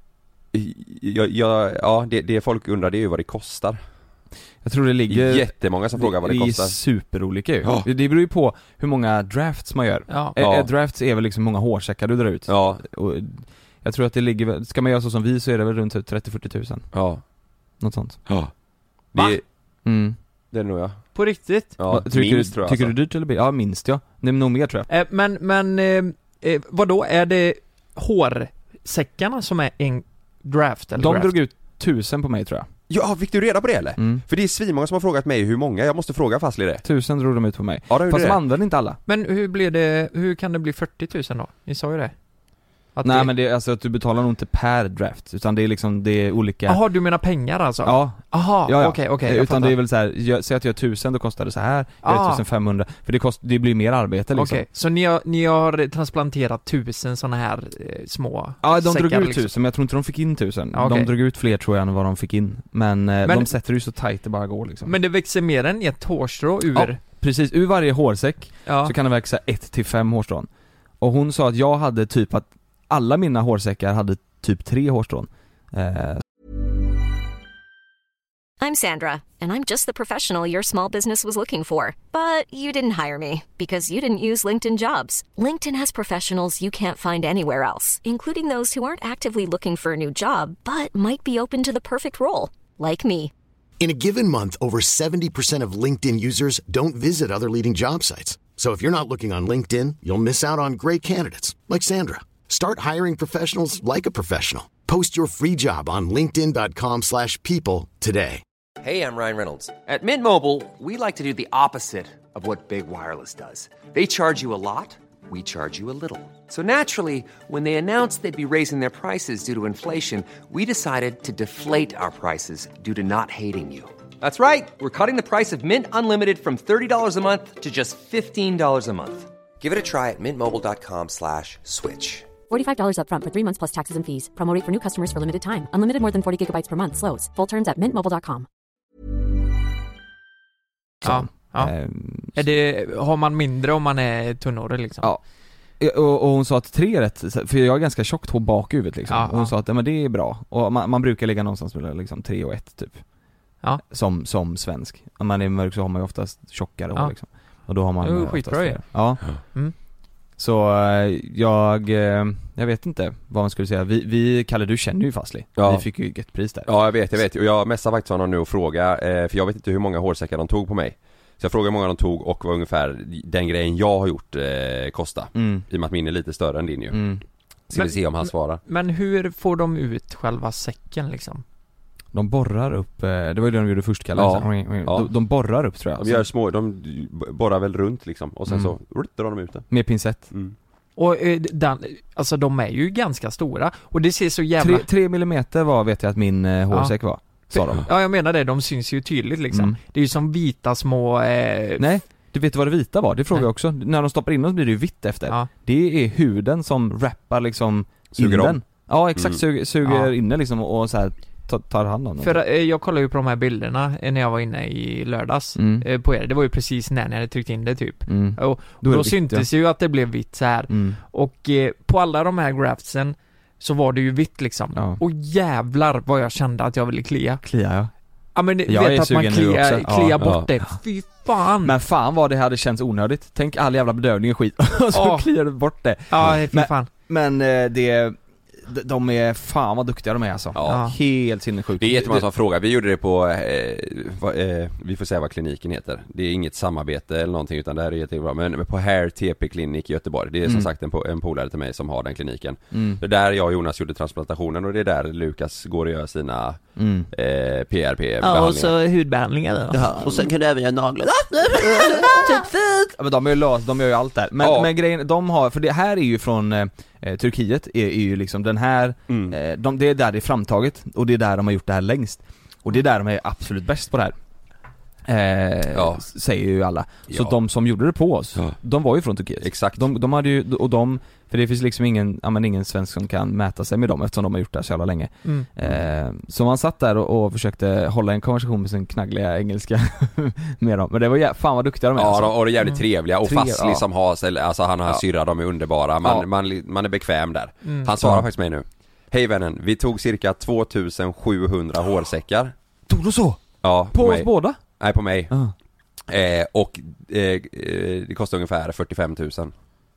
Speaker 1: jag, jag, ja, det, det folk undrar det är ju vad det kostar.
Speaker 2: Jag tror det
Speaker 1: Det
Speaker 2: ligger...
Speaker 1: är jättemånga som frågar vad det
Speaker 2: Det är
Speaker 1: kostar.
Speaker 2: superolika ju.
Speaker 1: Ja.
Speaker 2: Det beror ju på hur många drafts man gör.
Speaker 3: Ja.
Speaker 2: Eh,
Speaker 1: Ja.
Speaker 2: eh, drafts är väl liksom många hårsäckar du drar ut.
Speaker 1: Ja,
Speaker 2: Och jag tror att det ligger väl- ska man göra så som vi så är det väl runt trettio till fyrtio tusen.
Speaker 1: ja,
Speaker 2: Något sånt.
Speaker 1: ja.
Speaker 3: Va?
Speaker 1: Det,
Speaker 2: Mm.
Speaker 1: det är nog jag.
Speaker 3: På riktigt?
Speaker 1: Ja,
Speaker 2: Vad- tycker
Speaker 1: minst
Speaker 2: du,
Speaker 1: tror jag
Speaker 2: Tycker
Speaker 1: alltså.
Speaker 2: du dyrt eller billigt? Ja, minst ja. Det är nog mer tror jag.
Speaker 3: Eh, men, men, eh, eh, vadå, är det hårsäckarna som är en draft eller
Speaker 2: De
Speaker 3: draft?
Speaker 2: drog ut tusen på mig tror jag.
Speaker 1: Ja, fick du reda på det eller?
Speaker 2: Mm.
Speaker 1: För det är svinmånga som har frågat mig hur många, jag måste fråga Fastly det.
Speaker 2: Tusen drog de ut på mig.
Speaker 1: Ja, det
Speaker 2: Fast de
Speaker 1: det.
Speaker 2: använde inte alla.
Speaker 3: Men hur blir det, hur kan det bli fyrtio tusen då? Ni sa ju det. Att
Speaker 2: Nej
Speaker 3: det...
Speaker 2: men det är alltså att du betalar nog inte per draft, utan det är liksom, det är olika.
Speaker 3: Jaha, du menar pengar alltså?
Speaker 2: Ja,
Speaker 3: Aha,
Speaker 2: ja, ja.
Speaker 3: okej, okej,
Speaker 2: Eh,
Speaker 3: jag
Speaker 2: Utan
Speaker 3: fattar.
Speaker 2: det är väl så här, jag, säg att jag gör tusen, då kostar det så här. Jag gör
Speaker 3: Ah.
Speaker 2: tusen femhundra, för det, kost, det blir mer arbete liksom.
Speaker 3: Okej, så ni har, ni har transplanterat tusen såna här eh, små
Speaker 2: Ja, de drog
Speaker 3: säckar
Speaker 2: ut
Speaker 3: liksom.
Speaker 2: tusen, men jag tror inte de fick in tusen.
Speaker 3: Ja, okej.
Speaker 2: De drog ut fler tror jag än vad de fick in. Men, eh,
Speaker 3: Men-
Speaker 2: de sätter det ju så tajt det bara går liksom.
Speaker 3: Men det växer mer än ett hårstrå ur?
Speaker 2: Ja. Precis, ur varje hårsäck
Speaker 3: Ja.
Speaker 2: så kan det växa ett till fem hårstrån. Och hon sa att jag hade typ att alla mina hårsäckar hade typ tre hårstrån. Eh,
Speaker 5: I'm Sandra, and I'm just the professional your small business was looking for. But you didn't hire me because you didn't use LinkedIn Jobs. LinkedIn has professionals you can't find anywhere else, including those who aren't actively looking for a new job but might be open to the perfect role, like me.
Speaker 6: In a given month, over seventy percent of LinkedIn users don't visit other leading job sites. So if you're not looking on LinkedIn, you'll miss out on great candidates like Sandra. Start hiring professionals like a professional. Post your free job on linkedin dot com slash people today.
Speaker 7: Hey, I'm Ryan Reynolds. At Mint Mobile, we like to do the opposite of what Big Wireless does. They charge you a lot, we charge you a little. So naturally, when they announced they'd be raising their prices due to inflation, we decided to deflate our prices due to not hating you. That's right. We're cutting the price of Mint Unlimited from thirty dollars a month to just fifteen dollars a month. Give it a try at mintmobile.com slash switch.
Speaker 8: forty-five dollars up front for three months plus taxes and fees. Promo rate for new customers for limited time. Unlimited more than forty gigabytes per month slows. Full terms at mint mobile dot com.
Speaker 3: Ja, ja.
Speaker 2: ehm,
Speaker 3: Är det, har man mindre om man är tunnhårig liksom?
Speaker 2: Ja. Och, och hon sa att tre är rätt, för jag har ganska tjockt hår bak i huvudet liksom.
Speaker 3: Ja,
Speaker 2: och hon
Speaker 3: ja.
Speaker 2: sa att ja, men det är bra. Och man, man brukar ligga någonstans mellan liksom tre och ett typ.
Speaker 3: Ja.
Speaker 2: Som, som svensk. Om man är mörk så har man ju oftast tjockare hår
Speaker 3: Ja.
Speaker 2: liksom. Och då har man
Speaker 3: Det är ju
Speaker 2: eh, oftast
Speaker 3: skitbra ju.
Speaker 2: fler. Ja.
Speaker 3: Mm.
Speaker 2: Så eh, jag, eh, jag vet inte vad man skulle säga. Vi, vi Kalle, du känner ju Fastly.
Speaker 1: Ja.
Speaker 2: Vi fick ju ett pris där.
Speaker 1: Ja jag vet, jag vet. Och jag messade faktiskt honom nu och fråga eh, för jag vet inte hur många hårsäckar de tog på mig. Så jag frågade hur många de tog och vad ungefär den grejen jag har gjort eh, kosta.
Speaker 2: Mm.
Speaker 1: I och med att min är lite större än din ju.
Speaker 2: Mm.
Speaker 1: Ska
Speaker 3: Men-
Speaker 1: vi se om han svarar.
Speaker 3: Men hur får de ut själva säcken liksom?
Speaker 2: De borrar upp, eh, det var ju det de gjorde först, Kalle.
Speaker 1: Ja.
Speaker 2: de,
Speaker 1: Ja.
Speaker 2: de borrar upp tror jag.
Speaker 1: De gör små, de borrar väl runt liksom. Och sen
Speaker 2: Mm.
Speaker 1: så drar de ut det.
Speaker 2: Med pincett.
Speaker 1: Mm.
Speaker 3: Och eh, den, alltså de är ju ganska stora. Och det ser så jävla...
Speaker 2: Tre, tre millimeter var, vet jag att min eh, hårsäck var. Sa de.
Speaker 3: Ja, jag menar det. De syns ju tydligt liksom.
Speaker 2: Mm.
Speaker 3: Det är ju som vita små... Eh,
Speaker 2: Nej, du vet vad det vita var? Det frågar
Speaker 3: Nej.
Speaker 2: jag också. När de stoppar in dem blir det ju vitt efter.
Speaker 3: Ja.
Speaker 2: Det är huden som wrappar liksom
Speaker 1: Suger
Speaker 2: in
Speaker 1: om.
Speaker 2: den. Ja, exakt.
Speaker 1: Mm.
Speaker 2: Suger, suger
Speaker 3: Ja.
Speaker 2: inne liksom och så här tar, tar hand om dem.
Speaker 3: För eh, jag kollade ju på de här bilderna eh, när jag var inne i lördags
Speaker 2: Mm.
Speaker 3: eh, på er. Det var ju precis när ni hade tryckt in det typ.
Speaker 2: Mm.
Speaker 3: Och
Speaker 2: Då är
Speaker 3: då,
Speaker 2: det vitt,
Speaker 3: syntes ju att det blev vitt så här.
Speaker 2: Mm.
Speaker 3: Och eh, på alla de här graftsen så var det ju vitt liksom.
Speaker 2: Ja.
Speaker 3: Och jävlar vad jag kände att jag ville klia.
Speaker 2: Kliar jag.
Speaker 3: Ja men
Speaker 2: Jag är
Speaker 3: vet att man
Speaker 2: sugen nu
Speaker 3: kliar,
Speaker 2: också.
Speaker 3: kliar
Speaker 2: Ja.
Speaker 3: bort
Speaker 1: Ja.
Speaker 3: det. Fy fan.
Speaker 2: Men fan vad det hade känts onödigt. Tänk all jävla bedövning och skit. Och så
Speaker 3: Ja.
Speaker 2: kliar du bort det.
Speaker 3: Ja, fy
Speaker 2: Men-
Speaker 3: fan.
Speaker 2: Men eh, det, de- de är fan vad duktiga de är alltså.
Speaker 1: Ja.
Speaker 2: Helt sinnessjukt.
Speaker 1: Det är jättemånga som frågar. Vi gjorde det på, eh, vad, eh, vi får säga vad kliniken heter. Det är inget samarbete eller någonting utan det här är jättebra. Men på Hair T P Clinic i Göteborg. Det är som
Speaker 2: Mm.
Speaker 1: sagt en, po- en polare till mig som har den kliniken.
Speaker 2: Mm.
Speaker 1: Det är där jag och Jonas gjorde transplantationen och det är där Lukas går och gör sina
Speaker 2: Mm.
Speaker 1: eh, P R P-behandlingar.
Speaker 3: hudbehandlingar då.
Speaker 4: Ja, och sen kan du även göra naglar. Typ fint!
Speaker 2: Ja, men de är ju lös, de gör ju allt där. Men,
Speaker 1: Ja.
Speaker 2: men grejen, de har, för det här är ju från eh, Turkiet, är, är ju liksom den här,
Speaker 1: Mm.
Speaker 2: eh, de, det är där det är framtaget och det är där de har gjort det här längst. Och det är där de är absolut bäst på det här. Eh,
Speaker 1: Ja.
Speaker 2: s- säger ju alla. Så
Speaker 1: Ja.
Speaker 2: de som gjorde det på oss,
Speaker 1: Ja.
Speaker 2: de var ju från Turkiet.
Speaker 1: Exakt.
Speaker 2: De, de hade ju, och de, för det finns liksom ingen, ja men ingen svensk som kan mäta sig med dem eftersom de har gjort det här så jävla länge.
Speaker 3: Mm.
Speaker 2: Eh, så man satt där och, och försökte hålla en konversation med sin knaggliga engelska med dem. Men det var jä- fan vad duktiga de är
Speaker 1: Ja,
Speaker 2: alltså.
Speaker 1: de, och det är jävligt
Speaker 3: Mm.
Speaker 1: trevliga och
Speaker 2: Trev-
Speaker 1: fast
Speaker 2: ja.
Speaker 1: liksom har, alltså han har
Speaker 2: Ja.
Speaker 1: syrra, de är underbara. Man,
Speaker 2: Ja.
Speaker 1: man, man är bekväm där.
Speaker 3: Mm.
Speaker 1: Han svarar
Speaker 2: Ja.
Speaker 1: faktiskt mig nu. Hej vännen, vi tog cirka tvåtusensjuhundra hårsäckar.
Speaker 2: Tog du så?
Speaker 1: Ja,
Speaker 2: På
Speaker 1: på
Speaker 2: oss
Speaker 1: mig.
Speaker 2: båda?
Speaker 1: Nej, på mig.
Speaker 2: Ja.
Speaker 1: Eh, och eh, eh, det kostar ungefär fyrtiofem tusen.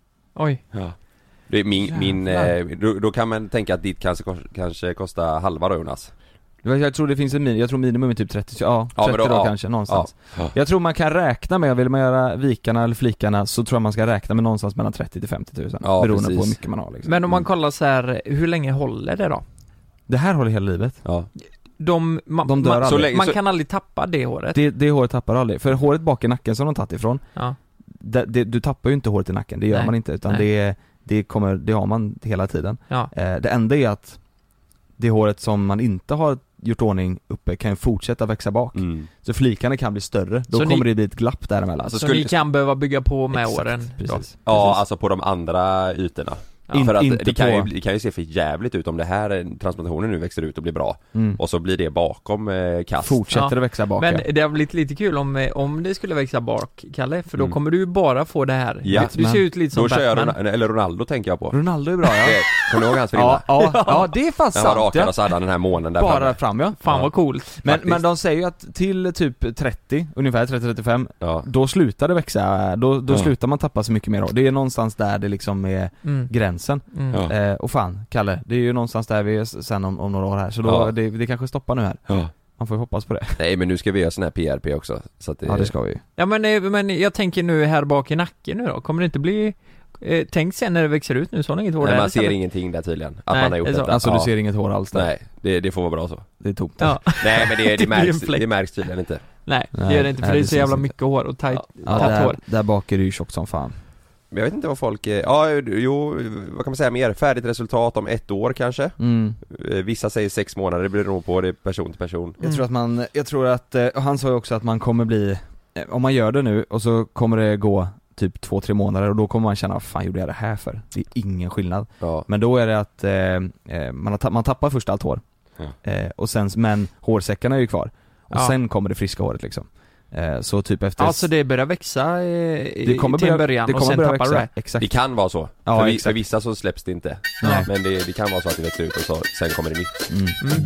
Speaker 3: Oj.
Speaker 1: Ja. Det är min, min eh, då, då kan man tänka att ditt kanske, kanske kostar halva då, Jonas.
Speaker 2: Jag tror det finns en minimum, jag tror minimum är typ trettio, ja,
Speaker 1: Ja, men
Speaker 2: trettio
Speaker 1: då-
Speaker 2: då,
Speaker 1: ja.
Speaker 2: kanske, någonstans.
Speaker 1: Ja.
Speaker 2: Jag tror man kan räkna med, vill man göra vikarna eller flikarna så tror jag man ska räkna med någonstans mellan trettio till femtio tusen.
Speaker 1: Ja,
Speaker 2: beroende
Speaker 1: precis.
Speaker 2: på hur mycket man har liksom.
Speaker 3: Men om man
Speaker 1: Mm.
Speaker 3: kollar så här, hur länge håller det då?
Speaker 2: Det här håller hela livet.
Speaker 1: Ja.
Speaker 3: De, ma,
Speaker 2: De dör
Speaker 3: man,
Speaker 2: aldrig.
Speaker 1: Så länge-
Speaker 3: man
Speaker 1: så-
Speaker 3: kan aldrig tappa det håret.
Speaker 2: Det, det håret tappar aldrig, för håret bak i nacken som de tagit ifrån,
Speaker 3: Ja.
Speaker 2: det, det, du tappar ju inte håret i nacken, det gör
Speaker 3: Nej.
Speaker 2: man inte utan
Speaker 3: Nej.
Speaker 2: det, det kommer, det har man hela tiden.
Speaker 3: Ja.
Speaker 2: Eh, det enda är att det håret som man inte har gjort ordning uppe kan ju fortsätta växa bak.
Speaker 1: Mm.
Speaker 2: Så flikarna kan bli större, då
Speaker 3: Så
Speaker 2: kommer
Speaker 3: ni-
Speaker 2: det bli ett glapp däremellan.
Speaker 1: Alltså,
Speaker 3: Så
Speaker 1: skulle-
Speaker 3: ni kan behöva bygga på med
Speaker 2: Exakt,
Speaker 3: åren då.
Speaker 2: precis.
Speaker 1: Ja,
Speaker 2: Precis.
Speaker 1: alltså på de andra ytorna.
Speaker 2: In-
Speaker 1: För att
Speaker 2: inte
Speaker 1: det kan, ju,
Speaker 2: på-
Speaker 1: det kan ju se för jävligt ut om det här eh, transplantationen nu växer ut och blir bra.
Speaker 2: Mm.
Speaker 1: Och så blir det bakom eh, kast.
Speaker 2: Fortsätter
Speaker 3: Ja.
Speaker 2: det växa bak.
Speaker 3: Men
Speaker 2: ja.
Speaker 3: det har blivit lite kul om, eh, om det skulle växa bak, Kalle, för då
Speaker 1: Mm.
Speaker 3: kommer du ju bara få det här.
Speaker 1: Ja.
Speaker 3: Du ser ut lite som
Speaker 1: Då kör jag
Speaker 3: Batman.
Speaker 1: Ron- eller Ronaldo tänker jag på.
Speaker 2: Ronaldo är bra ja.
Speaker 1: Det- Kommer du ihåg hans frilla?
Speaker 2: Ja, ja, ja, det är fan
Speaker 1: När han var
Speaker 2: sant
Speaker 1: rakad
Speaker 2: ja.
Speaker 1: och så hade han den här månen där
Speaker 2: Bara
Speaker 1: framme.
Speaker 2: fram ja.
Speaker 3: Fan
Speaker 1: Ja.
Speaker 3: vad coolt.
Speaker 2: Men,
Speaker 1: Faktiskt.
Speaker 2: men de säger ju att till typ trettio, ungefär trettio till trettiofem,
Speaker 1: Ja.
Speaker 2: då slutar det växa, då, då
Speaker 1: Ja.
Speaker 2: slutar man tappa så mycket mer hår. Det är någonstans där det liksom är
Speaker 3: Mm.
Speaker 2: gränsen.
Speaker 3: Mm.
Speaker 1: Ja.
Speaker 2: Eh, och fan, Kalle, det är ju någonstans där vi är s- sen om, om några år här, så då,
Speaker 1: Ja.
Speaker 2: det, det kanske stoppar nu här.
Speaker 1: Ja.
Speaker 2: Man får ju hoppas på det.
Speaker 1: Nej men nu ska vi göra sån här P R P också så att det,
Speaker 2: Ja det ska vi ju.
Speaker 3: Ja men, eh, men jag tänker nu här bak i nacken nu då, kommer det inte bli eh, tänk sen när det växer ut nu, så har ni inget hår
Speaker 1: Nej,
Speaker 3: där
Speaker 1: man ser
Speaker 3: istället?
Speaker 1: ingenting där tydligen. Att
Speaker 3: Nej,
Speaker 1: man har gjort
Speaker 3: det är så.
Speaker 1: detta.
Speaker 2: Alltså
Speaker 1: ja.
Speaker 2: du ser inget hår alls där.
Speaker 1: Nej, det, det får vara bra så.
Speaker 2: Det är tomt.
Speaker 3: Ja.
Speaker 1: Nej men det,
Speaker 3: Det
Speaker 1: det,
Speaker 3: blir
Speaker 1: märks,
Speaker 3: en fläck.
Speaker 1: det märks tydligen inte.
Speaker 3: Nej,
Speaker 2: Nej,
Speaker 3: det gör det inte, för
Speaker 2: nej,
Speaker 3: det är
Speaker 2: det
Speaker 3: så jävla
Speaker 2: syns inte.
Speaker 3: mycket hår och tajt,
Speaker 2: Ja,
Speaker 3: tätt
Speaker 2: där,
Speaker 3: hår.
Speaker 2: där bak är det ju tjockt som fan.
Speaker 1: Men jag vet inte vad folk, eh, ja jo, vad kan man säga mer? Färdigt resultat om ett år kanske?
Speaker 2: Mm.
Speaker 1: Eh, Vissa säger sex månader, det beror nog på, det är person till person.
Speaker 2: Jag tror att man, jag tror att, eh, och han sa ju också att man kommer bli, eh, om man gör det nu och så kommer det gå typ två, tre månader och då kommer man känna, vad fan gjorde jag det här för? Det är ingen skillnad.
Speaker 1: Ja.
Speaker 2: Men då är det att eh, eh, man, har ta- man tappar först allt hår
Speaker 1: Ja.
Speaker 2: eh, och sen, men hårsäckarna är ju kvar och
Speaker 3: Ja.
Speaker 2: sen kommer det friska håret liksom. Eh, så typ efter
Speaker 3: Alltså det börjar växa eh,
Speaker 2: det kommer
Speaker 3: till
Speaker 2: börja,
Speaker 3: en början
Speaker 2: det
Speaker 3: och
Speaker 2: kommer
Speaker 3: sen
Speaker 2: börja
Speaker 3: tappar
Speaker 2: växa.
Speaker 3: du det.
Speaker 2: Exakt.
Speaker 1: Det kan vara så.
Speaker 2: Ja,
Speaker 1: för, vi,
Speaker 2: exakt.
Speaker 1: för vissa så släpps det inte.
Speaker 2: Nej.
Speaker 1: Men det, det kan vara så att det växer ut och så, sen kommer det nytt.
Speaker 2: Mm.
Speaker 3: Mm.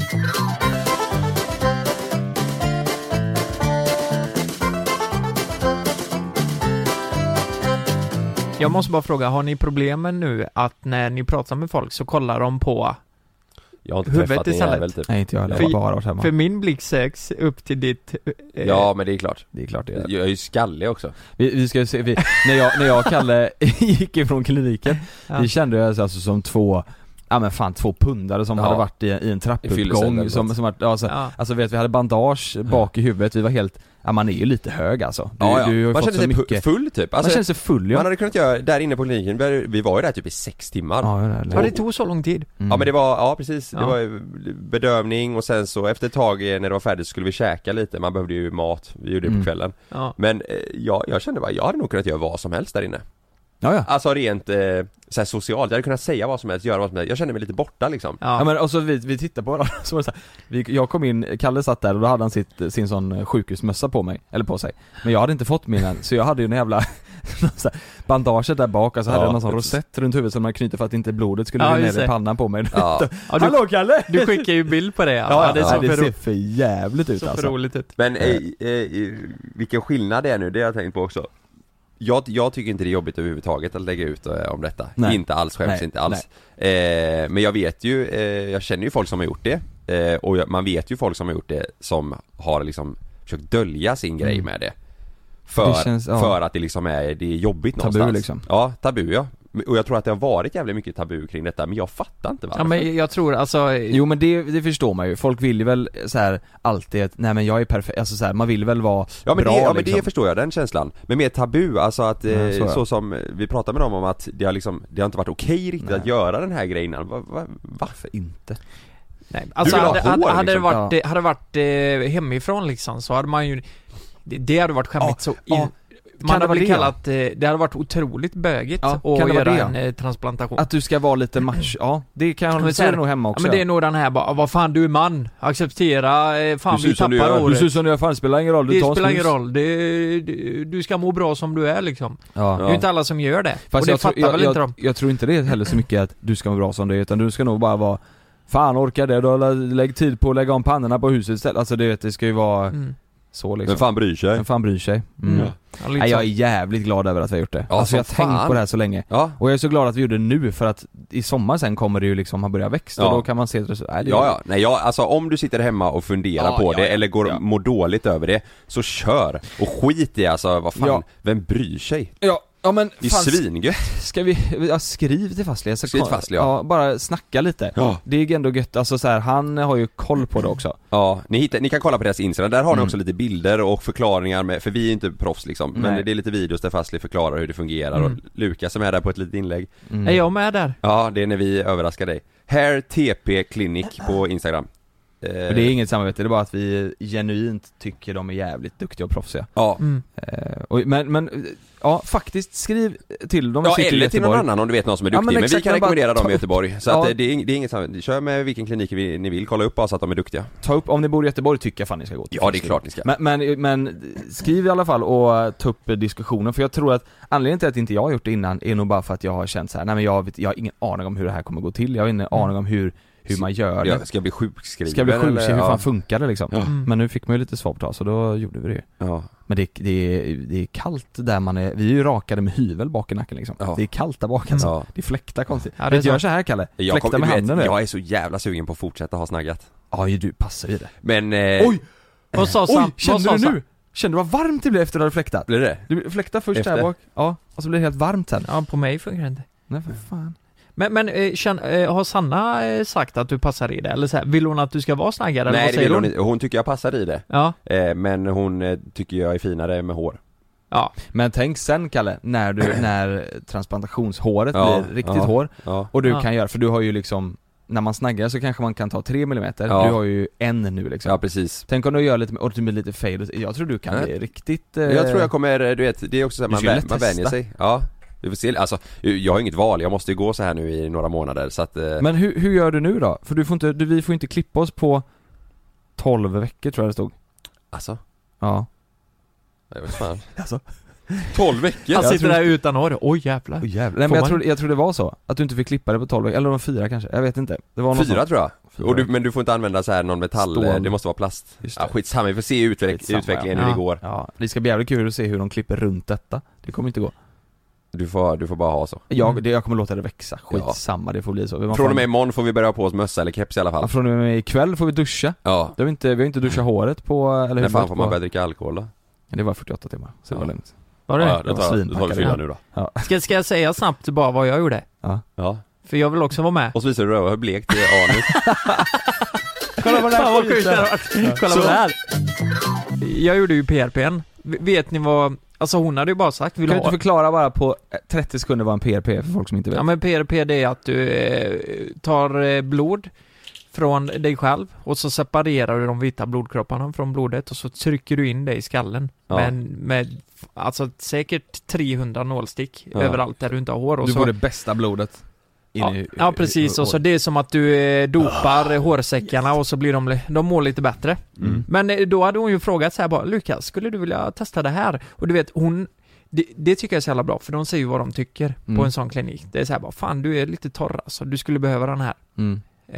Speaker 3: Jag måste bara fråga, har ni problemen nu att när ni pratar med folk så kollar de på,
Speaker 1: Jag har inte
Speaker 3: Huvudet
Speaker 1: träffat en
Speaker 3: istället.
Speaker 1: jävel typ.
Speaker 2: Nej inte jag heller,
Speaker 3: För-
Speaker 2: jag har bara varit hemma.
Speaker 3: för min blick söks upp till ditt eh,
Speaker 1: Ja men det är klart.
Speaker 2: Det är klart det är.
Speaker 1: Jag är ju skallig också.
Speaker 2: Vi, vi ska se, vi, när jag, när jag och Kalle gick ifrån kliniken,
Speaker 3: Ja.
Speaker 2: vi kände oss alltså som två, ja men fan två pundare som
Speaker 1: Ja.
Speaker 2: hade varit i, i en trappuppgång som, som var, ja, så,
Speaker 3: Ja.
Speaker 2: alltså vet vi hade bandage bak i huvudet, vi var helt, ja man är ju lite hög alltså. Du,
Speaker 1: Ja, ja.
Speaker 2: du har ju
Speaker 1: Man
Speaker 2: fått
Speaker 1: kände
Speaker 2: så
Speaker 1: sig
Speaker 2: mycket,
Speaker 1: full typ.
Speaker 2: man
Speaker 1: Alltså,
Speaker 2: känner sig full ja.
Speaker 1: man hade kunnat göra, där inne på kliniken, vi- vi var ju där typ i sex timmar.
Speaker 2: Ja, det,
Speaker 3: Ja, det tog så lång tid.
Speaker 2: mm.
Speaker 1: Ja men det var, ja precis, det
Speaker 3: Ja.
Speaker 1: var ju bedövning och sen så efter ett tag eh, när det var färdigt skulle vi käka lite, man behövde ju mat, vi gjorde det
Speaker 2: Mm.
Speaker 1: på kvällen.
Speaker 3: Ja.
Speaker 1: Men eh, jag, jag kände bara, jag hade nog kunnat göra vad som helst där inne.
Speaker 2: Ja, ja.
Speaker 1: Alltså rent eh, så här socialt, jag hade kunnat säga vad som helst, göra vad som helst, jag kände mig lite borta liksom.
Speaker 3: Ja.
Speaker 2: Ja men och så vi, vi tittade på varandra, så var det så här, vi, jag kom in, Kalle satt där och då hade han sitt, sin sån sjukhusmössa på mig, eller på sig. Men jag hade inte fått min än, så jag hade ju en jävla så här, bandaget där bak och så hade
Speaker 1: Ja,
Speaker 2: jag någon sån
Speaker 1: precis.
Speaker 2: rosett runt huvudet som man knyter för att inte blodet skulle
Speaker 3: Ja,
Speaker 2: gå
Speaker 3: just
Speaker 2: ner i
Speaker 3: det.
Speaker 2: pannan på mig.
Speaker 1: Ja.
Speaker 3: Ja, du,
Speaker 2: Hallå Kalle!
Speaker 3: du skickar ju bild på det. Ja,
Speaker 2: Ja,
Speaker 3: det är så,
Speaker 2: det
Speaker 3: för,
Speaker 2: ser
Speaker 3: ro-
Speaker 2: för jävligt ut
Speaker 3: så för
Speaker 2: alltså.
Speaker 3: roligt ut.
Speaker 1: Men eh, eh, vilken skillnad det är nu, det har jag tänkt på också. Jag, jag tycker inte det är jobbigt överhuvudtaget att lägga ut eh, om detta.
Speaker 2: Nej.
Speaker 1: Inte alls, skäms
Speaker 2: Nej,
Speaker 1: inte alls. Eh, men jag vet ju, eh, jag känner ju folk som har gjort det. Eh, och jag, man vet ju folk som har gjort det som har liksom försökt dölja sin grej
Speaker 2: Mm.
Speaker 1: med det. För,
Speaker 2: Det känns, ja.
Speaker 1: för att det liksom är, det är jobbigt
Speaker 2: Tabu,
Speaker 1: någonstans.
Speaker 2: liksom.
Speaker 1: Ja, tabu ja. Och jag tror att det har varit jävligt mycket tabu kring detta, men jag fattar inte varför.
Speaker 3: Ja, men jag tror alltså...
Speaker 2: Jo men det, det förstår man ju, folk vill ju väl så här alltid att, nej men jag är perfekt, alltså så här, man vill väl vara
Speaker 1: Ja men,
Speaker 2: bra
Speaker 1: det, ja, men
Speaker 2: liksom.
Speaker 1: det förstår jag, den känslan. Men mer tabu, alltså att, eh,
Speaker 2: Ja, så
Speaker 1: så,
Speaker 2: är det.
Speaker 1: som vi pratade med dem om att det har liksom, det har inte varit okej riktigt
Speaker 2: Nej.
Speaker 1: att göra den här grejen. Va, va, va?
Speaker 2: Varför inte?
Speaker 3: Nej, alltså
Speaker 1: vill ha
Speaker 3: hade,
Speaker 1: hår,
Speaker 3: hade, hade det
Speaker 1: liksom.
Speaker 3: varit, det hade varit eh, hemifrån liksom, så hade man ju det, det hade varit skämmigt
Speaker 2: Ja,
Speaker 3: så in,
Speaker 2: ja.
Speaker 3: man
Speaker 2: Kan
Speaker 3: hade
Speaker 2: det vara
Speaker 3: väl
Speaker 2: det?
Speaker 3: kallat, eh, det hade varit otroligt bögigt
Speaker 2: Ja,
Speaker 3: att
Speaker 2: kan det vara
Speaker 3: göra
Speaker 2: det?
Speaker 3: en eh, transplantation.
Speaker 2: Att du ska vara lite match, ja det kan jag
Speaker 3: Men
Speaker 2: hålla
Speaker 3: så här-
Speaker 2: med nog hemma
Speaker 3: Ja,
Speaker 2: också.
Speaker 3: men det är nog den här bara, vad fan du är man, acceptera, eh, fan
Speaker 1: Du ser
Speaker 3: vi
Speaker 1: ut som du
Speaker 3: tappar
Speaker 1: gör.
Speaker 2: Du
Speaker 3: året.
Speaker 2: ser ut som du gör, fan det spelar ingen roll, du
Speaker 3: Det
Speaker 2: tar
Speaker 3: spelar
Speaker 2: snus.
Speaker 3: ingen roll, det, du, du ska må bra som du är liksom.
Speaker 2: Ja.
Speaker 3: Det är ju inte alla som gör det,
Speaker 2: Fast
Speaker 3: och det
Speaker 2: jag, tror,
Speaker 3: fattar
Speaker 2: jag,
Speaker 3: väl
Speaker 2: jag,
Speaker 3: inte de.
Speaker 2: jag tror inte det är heller så mycket att du ska vara bra som du är, utan du ska nog bara vara, fan orkar det, då lä- lägg tid på att lägga om pannorna på huset istället. Alltså det, det ska ju vara
Speaker 3: Mm.
Speaker 2: så liksom.
Speaker 1: Vem fan bryr sig?
Speaker 2: Vem fan bryr sig? Mm.
Speaker 1: Ja.
Speaker 3: Ja, lite
Speaker 2: Nej, jag är
Speaker 3: så.
Speaker 2: jävligt glad över att vi har gjort det.
Speaker 1: Ja,
Speaker 2: alltså
Speaker 1: som
Speaker 2: jag har tänkt
Speaker 1: fan.
Speaker 2: på det här så länge.
Speaker 1: Ja,
Speaker 2: Och jag är så glad att vi gjorde det nu, för att i sommar sen kommer det ju liksom ha börjat växa,
Speaker 1: Ja.
Speaker 2: och då kan man se ett resultat. Nej, det är-
Speaker 1: ja, ja. Nej, jag, alltså om du sitter hemma och funderar
Speaker 2: Ja,
Speaker 1: på
Speaker 2: ja,
Speaker 1: det
Speaker 2: ja.
Speaker 1: eller går
Speaker 2: Ja.
Speaker 1: mår dåligt över det, så kör. Och skit i alltså, vad fan,
Speaker 2: Ja.
Speaker 1: vem bryr sig?
Speaker 2: Ja, ja men
Speaker 1: Det är
Speaker 2: fan,
Speaker 1: svingött.
Speaker 2: ska vi, ja, skriv till Fastli, så
Speaker 1: Skriv till Fastli, ja.
Speaker 2: ja. Bara snacka lite.
Speaker 1: Ja.
Speaker 2: Det är ändå gött, alltså så här, han har ju koll på det också.
Speaker 1: Ja, ni, hittar, ni kan kolla på deras Instagram, där har ni
Speaker 2: Mm.
Speaker 1: också lite bilder och förklaringar med, för vi är inte proffs liksom, men
Speaker 2: Nej.
Speaker 1: det är lite videos där Fastli förklarar hur det fungerar
Speaker 3: Mm.
Speaker 1: och Lukas som är där på ett litet inlägg.
Speaker 2: Mm.
Speaker 3: Är jag med där?
Speaker 1: Ja, det är när vi överraskar dig. Hair T P Clinic på Instagram. Eh,
Speaker 2: Och det är inget samarbete, det är bara att vi genuint tycker de är jävligt duktiga och proffsiga.
Speaker 1: Ja,
Speaker 3: Mm.
Speaker 2: Eh, och, men, men, ja faktiskt skriv till dem,
Speaker 1: ja
Speaker 2: sitter i
Speaker 1: eller till någon
Speaker 2: Göteborg.
Speaker 1: annan om du vet någon som är
Speaker 2: Ja,
Speaker 1: duktig,
Speaker 2: men
Speaker 1: men, vi
Speaker 2: exakt,
Speaker 1: kan
Speaker 2: men bara
Speaker 1: rekommendera dem
Speaker 2: ta
Speaker 1: i
Speaker 2: upp-
Speaker 1: Göteborg. Så
Speaker 2: Ja.
Speaker 1: att, eh, det, är, det är inget samarbete, kör med vilken klinik vi, ni vill, kolla upp bara så att de är duktiga.
Speaker 2: Ta upp, om ni bor i Göteborg tycker jag fan ni ska gå till
Speaker 1: Ja, det är
Speaker 2: Fastli.
Speaker 1: klart ni ska.
Speaker 2: Men, men, men skriv i alla fall och ta upp diskussionen, för jag tror att anledningen till att inte jag har gjort det innan är nog bara för att jag har känt så här: nej men jag, vet, jag har ingen aning om hur det här kommer gå till, jag har ingen aning om hur, hur man gör det.
Speaker 1: Jag ska jag bli sjukskriven
Speaker 2: Ska jag bli
Speaker 1: eller?
Speaker 2: sjukskriven, hur
Speaker 1: Ja.
Speaker 2: fan funkar det liksom?
Speaker 1: Ja.
Speaker 3: Mm.
Speaker 2: Men nu fick man ju lite svar på det, så då gjorde vi det.
Speaker 1: Ja.
Speaker 2: Men det, det, är, det är kallt där man är, vi är ju rakade med hyvel bak i nacken liksom.
Speaker 1: Ja.
Speaker 2: Det är kallt där bak alltså.
Speaker 1: Ja.
Speaker 2: Det fläktar konstigt.
Speaker 3: Ja, det är
Speaker 2: Vet, gör
Speaker 3: sant.
Speaker 2: så här Kalle,
Speaker 1: Jag,
Speaker 2: fläkta
Speaker 1: kom,
Speaker 2: med
Speaker 1: du
Speaker 2: handen
Speaker 1: vet,
Speaker 2: nu.
Speaker 1: jag är så jävla sugen på att fortsätta ha snaggat.
Speaker 2: Ja ju, du passar ju det.
Speaker 1: Men... Eh,
Speaker 2: Oj!
Speaker 3: Vad sa
Speaker 2: Oj,
Speaker 3: Sam? Vad
Speaker 2: kände
Speaker 3: sa
Speaker 2: du
Speaker 3: Sam?
Speaker 2: nu? Kände du vad varmt det blev efter att du hade fläktat?
Speaker 1: blir det?
Speaker 2: Du fläktade först
Speaker 1: Efter?
Speaker 2: där bak, ja, och så blev det helt varmt sen.
Speaker 3: Ja, på mig funkar det inte.
Speaker 2: Nej för fan.
Speaker 3: Men, men eh, känn, eh, har Sanna eh, sagt att du passar i det? Eller så här, vill hon att du ska vara snaggare? eller
Speaker 1: Nej,
Speaker 3: vad
Speaker 1: det
Speaker 3: säger
Speaker 1: vill hon
Speaker 3: hon?
Speaker 1: inte. Hon tycker jag passar i det.
Speaker 3: Ja,
Speaker 1: Eh, men hon eh, tycker jag är finare med hår.
Speaker 3: ja.
Speaker 2: Men tänk sen Kalle, när du, när transplantationshåret
Speaker 1: Ja,
Speaker 2: blir riktigt
Speaker 1: ja.
Speaker 2: hår,
Speaker 1: Ja.
Speaker 2: och du
Speaker 3: Ja.
Speaker 2: kan göra, för du har ju liksom, när man snaggar så kanske man kan ta tre millimeter,
Speaker 1: Ja.
Speaker 2: du har ju en nu liksom.
Speaker 1: Ja, precis.
Speaker 2: Tänk om du gör lite, och du blir lite fade, jag tror du kan
Speaker 1: Nej.
Speaker 2: bli riktigt eh,
Speaker 1: Jag tror jag kommer, du vet, det är också så här,
Speaker 2: Du
Speaker 1: man,
Speaker 2: ska ju
Speaker 1: vä-
Speaker 2: lätt
Speaker 1: man vänjer
Speaker 2: testa.
Speaker 1: sig. Ja. Vi får se, alltså, jag har inget val, jag måste ju gå så här nu i några månader så att... Eh,
Speaker 2: Men hur, hur gör du nu då? För du får inte, du, vi får inte klippa oss på tolv veckor tror jag det stod.
Speaker 1: alltså,
Speaker 2: Ja.
Speaker 1: jag vet fan.
Speaker 2: Alltså.
Speaker 1: tolv veckor?
Speaker 3: Han
Speaker 2: jag
Speaker 3: sitter
Speaker 2: tror-
Speaker 3: där utan hår. Oj jävlar.
Speaker 2: Oh, jävlar. Nej,
Speaker 3: Får
Speaker 2: men jag
Speaker 3: man-
Speaker 2: tror, jag tror det var så, att du inte fick klippa det på tolv veckor, eller de var fyra kanske, jag vet inte. Det var något
Speaker 1: Fyra
Speaker 2: sånt.
Speaker 1: tror jag.
Speaker 2: Fyra.
Speaker 1: Och du, men du får inte använda så här någon metall,
Speaker 2: Stål.
Speaker 1: eh, det måste vara plast.
Speaker 2: Just det.
Speaker 1: Ja, skitsamma, vi får se utveck-
Speaker 2: Skitsamma,
Speaker 1: utvecklingen
Speaker 3: ja.
Speaker 1: hur det går.
Speaker 2: Ja, det ska bli jävligt kul att se hur de klipper runt detta. Det kommer inte gå.
Speaker 1: Du får, du får bara ha så.
Speaker 2: Jag,
Speaker 3: Mm.
Speaker 2: det, jag kommer låta det växa, skitsamma, det får bli så. Man
Speaker 1: Från
Speaker 2: får-
Speaker 1: och med imorgon får vi börja ha på oss mössa eller keps i alla fall.
Speaker 2: Ja, från och med ikväll får vi duscha.
Speaker 1: Ja.
Speaker 2: Det har vi, inte, vi har inte duschat håret på, eller
Speaker 1: När
Speaker 2: hur
Speaker 1: fan får man börja dricka alkohol då?
Speaker 2: Det var fyrtioåtta timmar, så det var
Speaker 1: Ja.
Speaker 2: lugnt.
Speaker 3: Var det?
Speaker 1: Ja,
Speaker 2: det var
Speaker 1: då tar, då tar vi
Speaker 2: svinpackade.
Speaker 1: fylla
Speaker 3: Ja.
Speaker 1: nu då.
Speaker 2: Ja.
Speaker 3: Ska, ska jag säga snabbt bara vad jag gjorde?
Speaker 1: Ja.
Speaker 3: För jag vill också vara med.
Speaker 1: Och så visar du hur blekt det är anus.
Speaker 2: Kolla på den
Speaker 3: Fan
Speaker 2: här
Speaker 3: vad sjukt det
Speaker 2: skiten.
Speaker 3: hade varit. Kolla på det här. Jag gjorde ju P R P:n. Vet ni vad, alltså hon hade ju bara sagt, vill
Speaker 2: Kan
Speaker 3: du
Speaker 2: du
Speaker 3: ha?
Speaker 2: inte förklara bara på trettio sekunder vad en P R P är för folk som inte vet?
Speaker 3: Ja men P R P det är att du eh, tar eh, blod från dig själv och så separerar du de vita blodkropparna från blodet och så trycker du in det i skallen.
Speaker 1: Ja.
Speaker 3: Men med alltså säkert trehundra nålstick
Speaker 1: Ja.
Speaker 3: överallt där du inte har hår. Och
Speaker 2: Du
Speaker 3: så,
Speaker 2: får det bästa blodet in
Speaker 3: ja,
Speaker 2: i,
Speaker 3: ja precis, och så det är som att du eh, dopar eh, hårsäckarna och så blir de, de mår lite bättre.
Speaker 2: Mm.
Speaker 3: Men eh, då hade hon ju frågat så här bara, Lukas, skulle du vilja testa det här? Och du vet, hon det, det tycker jag är så jävla bra, för de säger ju vad de tycker
Speaker 2: Mm.
Speaker 3: på en sån klinik. Det är så här bara, fan du är lite torr alltså, du skulle behöva den här
Speaker 2: Mm.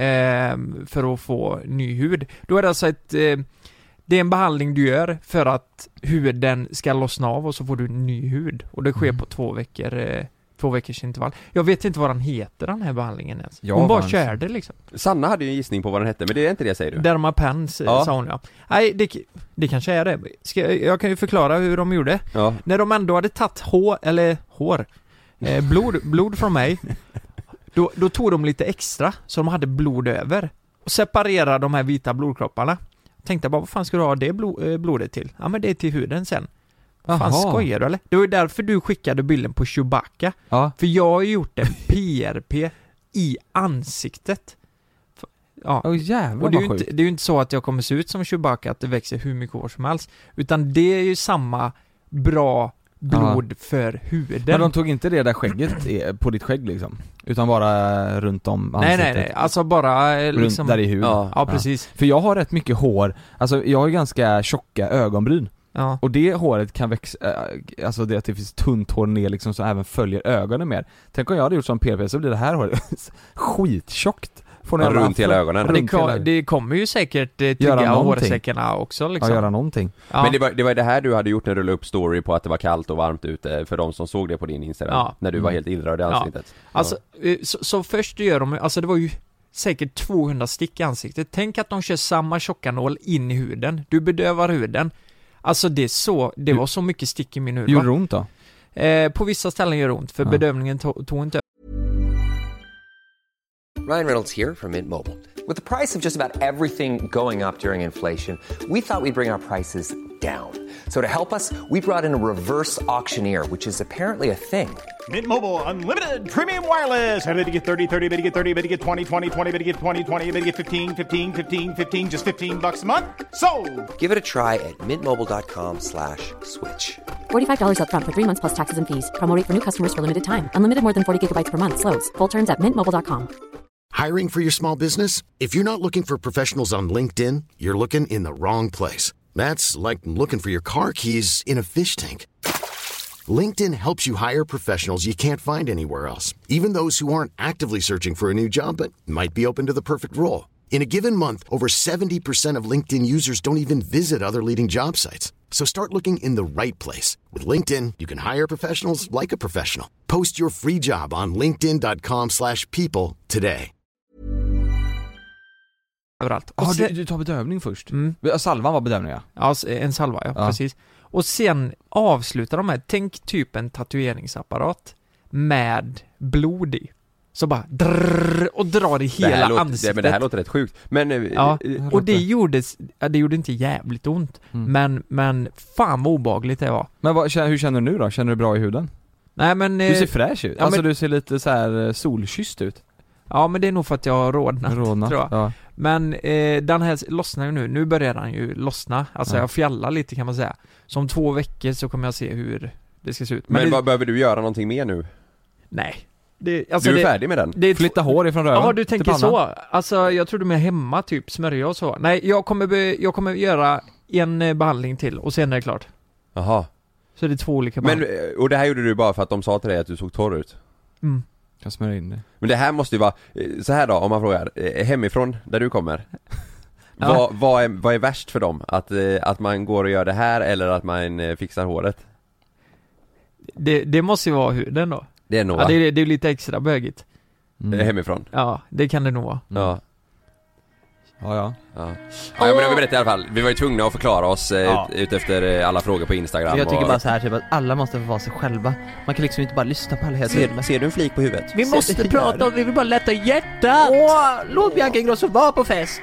Speaker 3: eh, för att få ny hud. Då är det alltså ett eh, det är en behandling du gör för att huden ska lossna av och så får du ny hud. Och det sker
Speaker 2: Mm.
Speaker 3: på två veckor eh, två veckors intervall. Jag vet inte vad den heter, den här behandlingen ens.
Speaker 2: Ja,
Speaker 3: hon bara
Speaker 2: fan.
Speaker 3: körde liksom.
Speaker 1: Sanna hade ju en gissning på vad den hette, men det är inte det säger du?
Speaker 3: Dermapen
Speaker 1: Ja.
Speaker 3: ja. sa hon ja. Nej, det, det kanske är det. Ska, jag kan ju förklara hur de gjorde.
Speaker 1: Ja.
Speaker 3: När de ändå hade tagit hår, eller hår, eh, blod, blod från mig, då, då tog de lite extra så de hade blod över och separerade de här vita blodkropparna. Tänkte bara, vad fan ska du ha det blod, eh, blodet till? Ja men det är till huden sen. Vad fan
Speaker 2: Jaha.
Speaker 3: skojar du eller? Det var ju därför du skickade bilden på Chewbacca.
Speaker 2: Ja.
Speaker 3: För jag har ju gjort en P R P i ansiktet. F- Ja.
Speaker 2: Åh jävlar
Speaker 3: Och det är,
Speaker 2: vad
Speaker 3: ju
Speaker 2: sjukt.
Speaker 3: inte, det är ju inte så att jag kommer se ut som Chewbacca, att det växer hur mycket hår som helst. Utan det är ju samma bra blod för huden.
Speaker 2: Men de tog inte det där skägget är- på ditt skägg liksom? Utan bara runt om
Speaker 3: nej,
Speaker 2: ansiktet?
Speaker 3: nej, nej. Alltså bara eh, liksom...
Speaker 2: Runt där i huden?
Speaker 1: Ja.
Speaker 3: Ja, precis.
Speaker 2: För jag har rätt mycket hår, alltså jag har ju ganska tjocka ögonbryn.
Speaker 3: Ja.
Speaker 2: Och det håret kan växa, äh, alltså det att det finns tunt hår ner liksom som även följer ögonen mer. Tänk om jag hade gjort som P R P så blir det här håret skittjockt. Får ni
Speaker 1: Ja,
Speaker 2: alla-
Speaker 1: runt hela ögonen.
Speaker 3: Men det,
Speaker 2: runt hela-
Speaker 3: kom, det kommer ju säkert eh,
Speaker 2: Göra
Speaker 3: trygga
Speaker 2: någonting.
Speaker 3: hårsäckarna också liksom.
Speaker 2: Ja, göra någonting.
Speaker 3: Ja.
Speaker 1: Men det var, det var det här du hade gjort när du la upp story på att det var kallt och varmt ute för de som såg det på din Instagram.
Speaker 3: Ja.
Speaker 1: När du var
Speaker 2: Mm.
Speaker 1: helt illröd i
Speaker 3: Ja.
Speaker 1: ansiktet.
Speaker 3: Alltså, eh, så, så först gör de, alltså det var ju säkert tvåhundra stick i ansiktet. Tänk att de kör samma tjocka nål in i huden. Du bedövar huden. Alltså det är så, det var så mycket stick i min hud.
Speaker 2: Gjorde
Speaker 3: va?
Speaker 2: det ont då?
Speaker 3: Eh, på vissa ställen gör det ont, för
Speaker 2: Ja.
Speaker 3: bedövningen to- tog inte.
Speaker 7: Ryan Reynolds here from Mint Mobile. With the price of just about everything going up during inflation, we thought we'd bring our prices down. So to help us, we brought in a reverse auctioneer, which is apparently a thing.
Speaker 9: Mint Mobile Unlimited Premium Wireless. How to get thirty, thirty, bit to get thirty, bit to get twenty, twenty, twenty, bit to get twenty, twenty, bit to get fifteen, fifteen, fifteen, fifteen, just fifteen bucks a month? Sold!
Speaker 7: Give it a try at mintmobile.com slash switch.
Speaker 8: forty-five dollars up front for three months plus taxes and fees. Promo rate for new customers for limited time. Unlimited more than forty gigabytes per month slows. Full terms at mint mobile dot com.
Speaker 6: Hiring for your small business? If you're not looking for professionals on LinkedIn, you're looking in the wrong place. That's like looking for your car keys in a fish tank. LinkedIn helps you hire professionals you can't find anywhere else, even those who aren't actively searching for a new job but might be open to the perfect role. In a given month, over seventy percent of LinkedIn users don't even visit other leading job sites. So start looking in the right place. With LinkedIn, you can hire professionals like a professional. Post your free job on linkedin dot com slash people today.
Speaker 3: Överallt. Och
Speaker 2: Ja,
Speaker 3: sen,
Speaker 2: du, du tar bedövning först?
Speaker 3: Mm.
Speaker 2: Ja, salvan var bedövning ja.
Speaker 3: Ja, s- en salva, ja,
Speaker 2: Ja.
Speaker 3: precis. Och sen avslutar de med, tänk typ en tatueringsapparat med blod i. Så bara drrrr, och drar i
Speaker 1: Det här
Speaker 3: hela
Speaker 1: låter,
Speaker 3: ansiktet.
Speaker 1: det, men det här låter rätt sjukt. Men eh,
Speaker 3: Ja,
Speaker 1: eh,
Speaker 3: och det gjordes, ja, det gjorde inte jävligt ont.
Speaker 2: Mm.
Speaker 3: Men, men fan vad obehagligt det var.
Speaker 2: Men vad, hur känner du nu då? Känner du bra i huden?
Speaker 3: Nej men,
Speaker 2: Du
Speaker 3: eh,
Speaker 2: ser fräsch ut,
Speaker 3: ja,
Speaker 2: alltså
Speaker 3: men-
Speaker 2: du ser lite så här eh, solkysst ut.
Speaker 3: ja men det är nog för att jag har rodnat,
Speaker 2: Rodnat,
Speaker 3: tror jag.
Speaker 2: ja.
Speaker 3: Men eh, den här lossnar ju nu, nu börjar den ju lossna. Alltså
Speaker 2: Ja.
Speaker 3: jag fjällar lite kan man säga. Så om två veckor så kommer jag se hur det ska se ut.
Speaker 1: men
Speaker 3: det,
Speaker 1: vad behöver du göra någonting mer nu?
Speaker 3: nej. Det, alltså
Speaker 1: Du är
Speaker 3: det,
Speaker 1: färdig med den?
Speaker 3: det är
Speaker 2: Flytta hår ifrån röven
Speaker 3: Ja, du
Speaker 2: till
Speaker 3: tänker
Speaker 2: pannan.
Speaker 3: så. Alltså jag trodde mer hemma typ, smörja och så. Nej, jag kommer, be, jag kommer göra en eh, behandling till och sen är det klart.
Speaker 1: Jaha.
Speaker 3: Så det är två olika
Speaker 1: Men,
Speaker 3: behandlingar.
Speaker 1: eh, och det här gjorde du bara för att de sa till dig att du såg torr ut?
Speaker 3: Mm.
Speaker 2: Jag smörjer in det.
Speaker 1: Men det här måste ju vara, eh, så här då om man frågar, eh, hemifrån där du kommer.
Speaker 3: Ja.
Speaker 1: Vad, vad, är, vad är värst för dem? Att, eh, att man går och gör det här eller att man eh, fixar håret?
Speaker 3: Det, det måste ju vara huden då.
Speaker 1: Det är nog
Speaker 3: Ja,
Speaker 1: va?
Speaker 3: det, är- det är lite extra bögigt.
Speaker 2: Mm.
Speaker 1: Eh, hemifrån?
Speaker 3: Ja, det kan det nog vara.
Speaker 1: Ja.
Speaker 2: Ja, ja.
Speaker 1: Ja, ja men vi berättade i alla fall. Vi var ju tvungna att förklara oss eh,
Speaker 2: Ja.
Speaker 1: ut, ut efter eh, alla frågor på Instagram.
Speaker 4: Jag tycker
Speaker 1: och...
Speaker 4: bara så här typ att alla måste få vara sig själva. Man kan liksom inte bara lyssna på alla hela tiden.
Speaker 1: Ser du en flik på huvudet?
Speaker 4: Vi måste prata om, vi vill bara lätta hjärtat. Åh, låt Bianca Ingrosso vara på fest.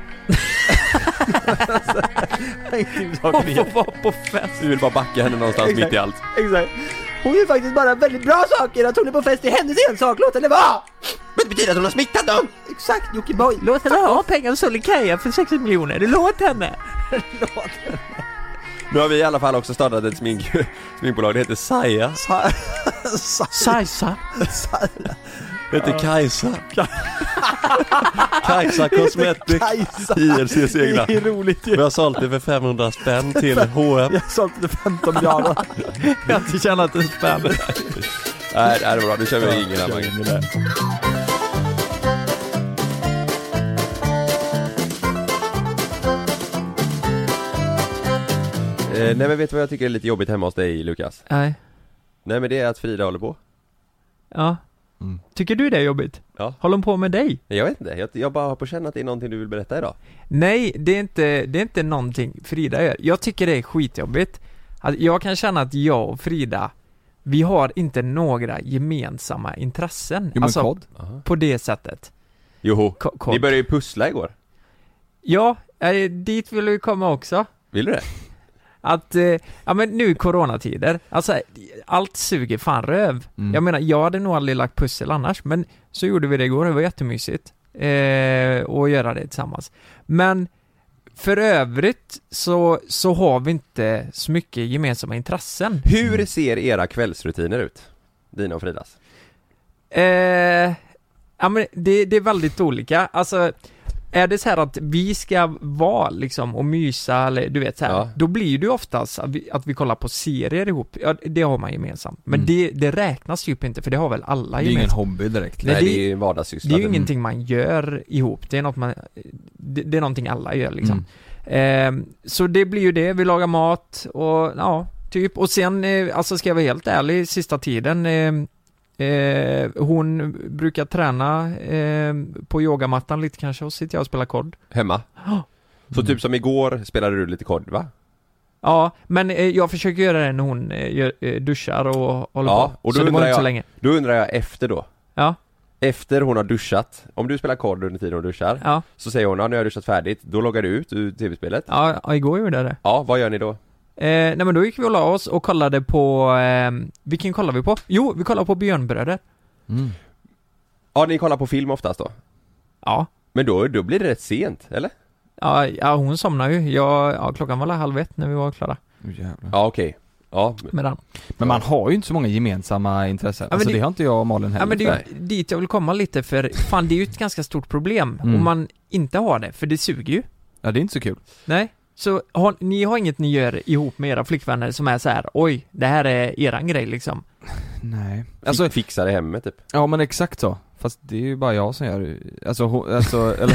Speaker 4: Hon får vara på fest.
Speaker 1: Vi vill bara backa henne någonstans
Speaker 4: Exakt.
Speaker 1: mitt i allt.
Speaker 4: Exakt. Hon gör faktiskt bara väldigt bra saker. Att hon är på fest i hennes ensak. Låt henne vara.
Speaker 1: Men det betyder att hon har smittat dem.
Speaker 4: Exakt, Jockiboi. Låt henne ha pengar så Likaja för sex miljoner. Låt henne. Låt henne.
Speaker 1: Nu har vi i alla fall också startat ett smink, sminkbolag. Det heter Saja.
Speaker 3: Sajsa.
Speaker 1: Det heter Kajsa. Kajsa Cosmetics.
Speaker 4: Kajsa.
Speaker 1: I L C's egna.
Speaker 4: Det är roligt ju.
Speaker 1: Vi har sålt det för femhundra spänn till H och M.
Speaker 4: Jag har sålt det för femton miljarder.
Speaker 3: Jag har inte tjänat en spänn.
Speaker 1: Nej, det är bra. Nu kör vi ingen här, Mange. Eh, nej men vet du vad jag tycker är lite jobbigt hemma hos dig, Lukas?
Speaker 3: Nej.
Speaker 1: Nej men det är att Frida håller på.
Speaker 3: Ja.
Speaker 2: Mm.
Speaker 3: Tycker du det är jobbigt?
Speaker 1: Ja.
Speaker 3: Håller hon på med dig?
Speaker 1: Jag vet inte, jag, jag bara har på känn att det är någonting du vill berätta idag.
Speaker 3: Nej, det är inte, det är inte någonting Frida gör. Jag tycker det är skitjobbigt. Att jag kan känna att jag och Frida, vi har inte några gemensamma intressen.
Speaker 2: Jo, men
Speaker 3: alltså,
Speaker 2: kod.
Speaker 3: på det sättet.
Speaker 1: Joho,
Speaker 3: Ko- kod.
Speaker 1: ni började ju pussla igår.
Speaker 3: Ja, eh, dit vill vi komma också.
Speaker 1: Vill du det?
Speaker 3: Att, eh, ja men nu i coronatider, alltså allt suger fan röv.
Speaker 2: Mm.
Speaker 3: Jag menar, jag hade nog aldrig lagt pussel annars, men så gjorde vi det igår, det var jättemysigt. Eh, och göra det tillsammans. Men för övrigt så, så har vi inte så mycket gemensamma intressen.
Speaker 1: Hur ser era kvällsrutiner ut? Dina och Fridas?
Speaker 3: Eh, ja men det, det är väldigt olika. Alltså, är det så här att vi ska vara liksom och mysa eller du vet så här,
Speaker 1: Ja.
Speaker 3: då blir det ju oftast att vi, att vi kollar på serier ihop. Ja, det har man gemensamt. Men
Speaker 2: Mm.
Speaker 3: det, det räknas ju inte, för det har väl alla
Speaker 2: Det är ingen
Speaker 3: gemensamt.
Speaker 2: hobby direkt.
Speaker 3: Nej,
Speaker 1: Nej,
Speaker 3: det-
Speaker 1: det är ju en vardagssyssla.
Speaker 3: Det är ju
Speaker 1: typ.
Speaker 3: ingenting man gör ihop. Det är något man det, det är någonting alla gör liksom. Eh, så det blir ju det, vi lagar mat och ja, typ. Och sen, eh, alltså ska jag vara helt ärlig, sista tiden eh, eh, hon brukar träna eh, på yogamattan lite kanske, och sitter jag och spelar kod.
Speaker 1: Hemma?
Speaker 3: Ja.
Speaker 1: Så typ som igår spelade du lite kod, va?
Speaker 3: Ja, men eh, jag försöker göra det när hon eh, gör, eh, duschar och håller
Speaker 1: Ja,
Speaker 3: på.
Speaker 1: och då
Speaker 3: så det var
Speaker 1: undrar
Speaker 3: inte så
Speaker 1: jag-
Speaker 3: länge.
Speaker 1: Då undrar jag efter då.
Speaker 3: Ja,
Speaker 1: Efter hon har duschat, om du spelar kod under tiden hon duschar,
Speaker 3: ja,
Speaker 1: så säger hon, ja nu har jag duschat färdigt, då loggar du ut ur tv-spelet.
Speaker 3: ja, ja igår gjorde jag det.
Speaker 1: Ja, vad gör ni då?
Speaker 3: Eh, nej men då gick vi och la oss och kollade på, eh, vilken kollar vi på? Jo, vi kollar på Björnbröder.
Speaker 2: Mm.
Speaker 1: Ja, ni kollar på film oftast då?
Speaker 3: Ja.
Speaker 1: Men då, då blir det rätt sent, eller?
Speaker 3: Ja, ja hon somnar ju. Jag, ja, klockan var halv ett när vi var klara
Speaker 2: Oh, jävlar.
Speaker 1: Ja, okej. Ja,
Speaker 3: med den.
Speaker 2: Men man har ju inte så många gemensamma intressen.
Speaker 3: men
Speaker 2: Alltså det,
Speaker 3: det-
Speaker 2: har inte jag och Malin heller.
Speaker 3: Ja men det är
Speaker 1: Nej.
Speaker 3: ju dit jag vill komma lite, för fan det är ju ett ganska stort problem
Speaker 2: Mm.
Speaker 3: om man inte har det, för det suger ju.
Speaker 2: Ja, det är inte så kul.
Speaker 3: Nej. Så har, ni har inget ni gör ihop med era flickvänner som är så här: oj, det här är eran grej liksom.
Speaker 2: Nej.
Speaker 1: alltså
Speaker 2: Alltså,
Speaker 1: fixa det hemma typ.
Speaker 2: ja men exakt så. Fast det är ju bara jag som gör det. Alltså, hon, alltså eller,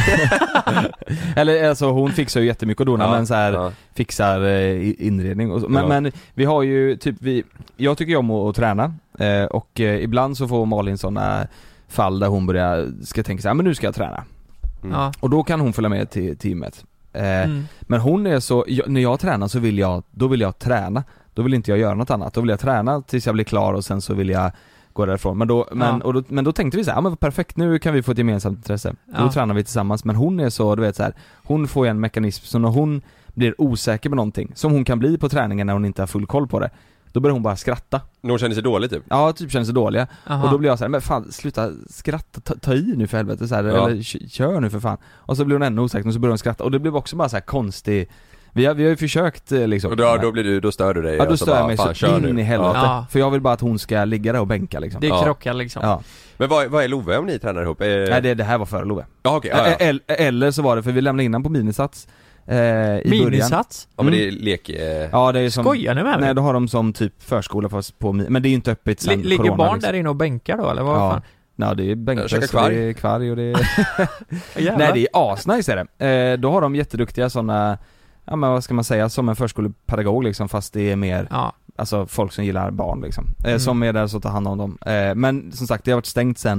Speaker 2: eller alltså hon fixar ju jättemycket och donar,
Speaker 1: Ja,
Speaker 2: men så här
Speaker 1: ja.
Speaker 2: fixar eh, i- inredning och så. Men,
Speaker 1: Ja.
Speaker 2: men vi har ju typ, vi, jag tycker ju om att, att träna eh, och eh, ibland så får Malin sådana fall där hon börjar, ska tänka så här, men nu ska jag träna.
Speaker 1: Mm.
Speaker 3: Ja.
Speaker 2: Och då kan hon följa med till teamet. Eh,
Speaker 3: Mm.
Speaker 2: Men hon är så, jag, när jag tränar så vill jag, då vill jag träna. Då vill inte jag göra något annat. Då vill jag träna tills jag blir klar och sen så vill jag gå därifrån. Men då, men,
Speaker 3: Ja.
Speaker 2: och då, men då tänkte vi så här, ja men perfekt, nu kan vi få ett gemensamt intresse.
Speaker 3: Ja.
Speaker 2: Då tränar vi tillsammans. Men hon är så, du vet så här, hon får ju en mekanism, så när hon blir osäker med någonting, som hon kan bli på träningen när hon inte har full koll på det, då börjar hon bara skratta.
Speaker 1: När hon känner sig dålig typ.
Speaker 2: Ja, typ känner sig dåliga.
Speaker 3: Aha.
Speaker 2: Och då blir jag så här, men fan sluta skratta, ta, ta i nu för helvete så här,
Speaker 1: Ja.
Speaker 2: eller k- kör nu för fan. Och så blir hon ännu osäker och så börjar hon skratta. Och det blev också bara så här konstig. Vi har, vi har ju försökt eh, liksom.
Speaker 1: Och då, då blir du, då stör du dig.
Speaker 2: Ja, då
Speaker 1: och så
Speaker 2: stör jag
Speaker 1: bara,
Speaker 2: mig
Speaker 1: fan,
Speaker 2: så
Speaker 1: kör
Speaker 2: in
Speaker 1: nu.
Speaker 2: i helvete.
Speaker 3: Ja.
Speaker 2: För jag vill bara att hon ska ligga där och bänka liksom.
Speaker 3: Det
Speaker 1: Ja.
Speaker 3: krockar liksom.
Speaker 2: Ja.
Speaker 1: Men vad, vad är Love om ni tränar ihop? Eh...
Speaker 2: Nej, det, det här var före Love.
Speaker 1: Ja, okej, ja, ja.
Speaker 2: Eller, eller så var det, för vi lämnade innan på minisats eh, i början.
Speaker 3: Minisats?
Speaker 1: Ja men det är lek... Eh...
Speaker 2: Ja, det är som...
Speaker 3: Skojar ni med mig?
Speaker 2: Nej, då har de som typ förskola fast på mi- men det är ju inte öppet sen
Speaker 3: L- ligger
Speaker 2: corona,
Speaker 3: barn
Speaker 2: liksom.
Speaker 3: där inne och bänkar då, eller vad
Speaker 2: Ja.
Speaker 3: fan?
Speaker 2: Ja, det är bänkpress,
Speaker 1: Käka
Speaker 2: och
Speaker 1: kvarg.
Speaker 2: det är kvarg och det är...
Speaker 3: Jävlar.
Speaker 2: Nej, det är asnice är det. Eh, då har de jätteduktiga sådana, ja men vad ska man säga, som en förskolepedagog liksom, fast det är mer,
Speaker 3: Ja.
Speaker 2: alltså folk som gillar barn liksom. Eh,
Speaker 3: Mm.
Speaker 2: Som är där så tar hand om dem. Eh, men som sagt, det har varit stängt sen